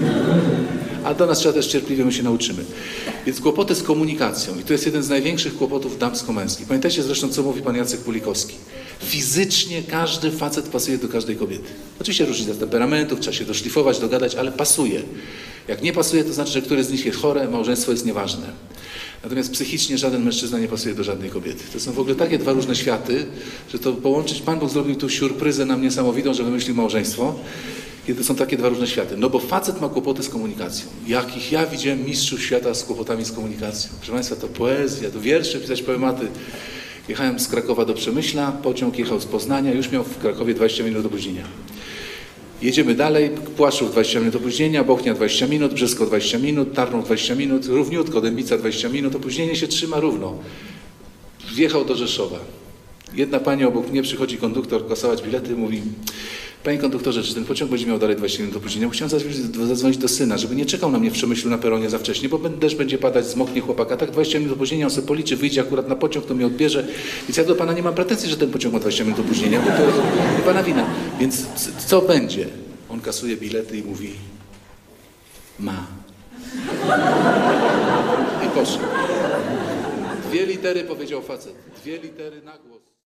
A do nas trzeba też cierpliwie, my się nauczymy. Więc kłopoty z komunikacją. I to jest jeden z największych kłopotów damsko-męskich. Pamiętajcie zresztą, co mówi pan Jacek Pulikowski. Fizycznie każdy facet pasuje do każdej kobiety. Oczywiście różnica temperamentów, trzeba się doszlifować, dogadać, ale pasuje. Jak nie pasuje, to znaczy, że któreś z nich jest chore, małżeństwo jest nieważne. Natomiast psychicznie żaden mężczyzna nie pasuje do żadnej kobiety. To są w ogóle takie dwa różne światy, że to połączyć, Pan Bóg zrobił tu siurpryzę nam niesamowitą, że wymyślił małżeństwo, kiedy to są takie dwa różne światy. No bo facet ma kłopoty z komunikacją. Jakich ja widziałem mistrzów świata z kłopotami z komunikacją. Proszę Państwa, to poezja, to wiersze, pisać poematy. Jechałem z Krakowa do Przemyśla, pociąg jechał z Poznania, już miał w Krakowie 20 minut opóźnienia. Jedziemy dalej, Płaszów 20 minut opóźnienia, Bochnia 20 minut, Brzesko 20 minut, Tarnów 20 minut, równiutko, Dębica 20 minut, opóźnienie się trzyma równo. Wjechał do Rzeszowa. Jedna pani obok mnie, przychodzi konduktor kasować bilety i mówi: panie konduktorze, czy ten pociąg będzie miał dalej 20 minut opóźnienia? Chciałem zadzwonić do syna, żeby nie czekał na mnie w Przemyślu na peronie za wcześnie, bo deszcz będzie padać, zmoknie chłopaka. Tak, 20 minut opóźnienia, on sobie policzy, wyjdzie akurat na pociąg, to mnie odbierze. Więc ja do pana nie mam pretensji, że ten pociąg ma 20 minut opóźnienia, bo to nie pana wina. Więc co będzie? On kasuje bilety i mówi: ma. I poszedł. 2 litery powiedział facet. 2 litery na głos.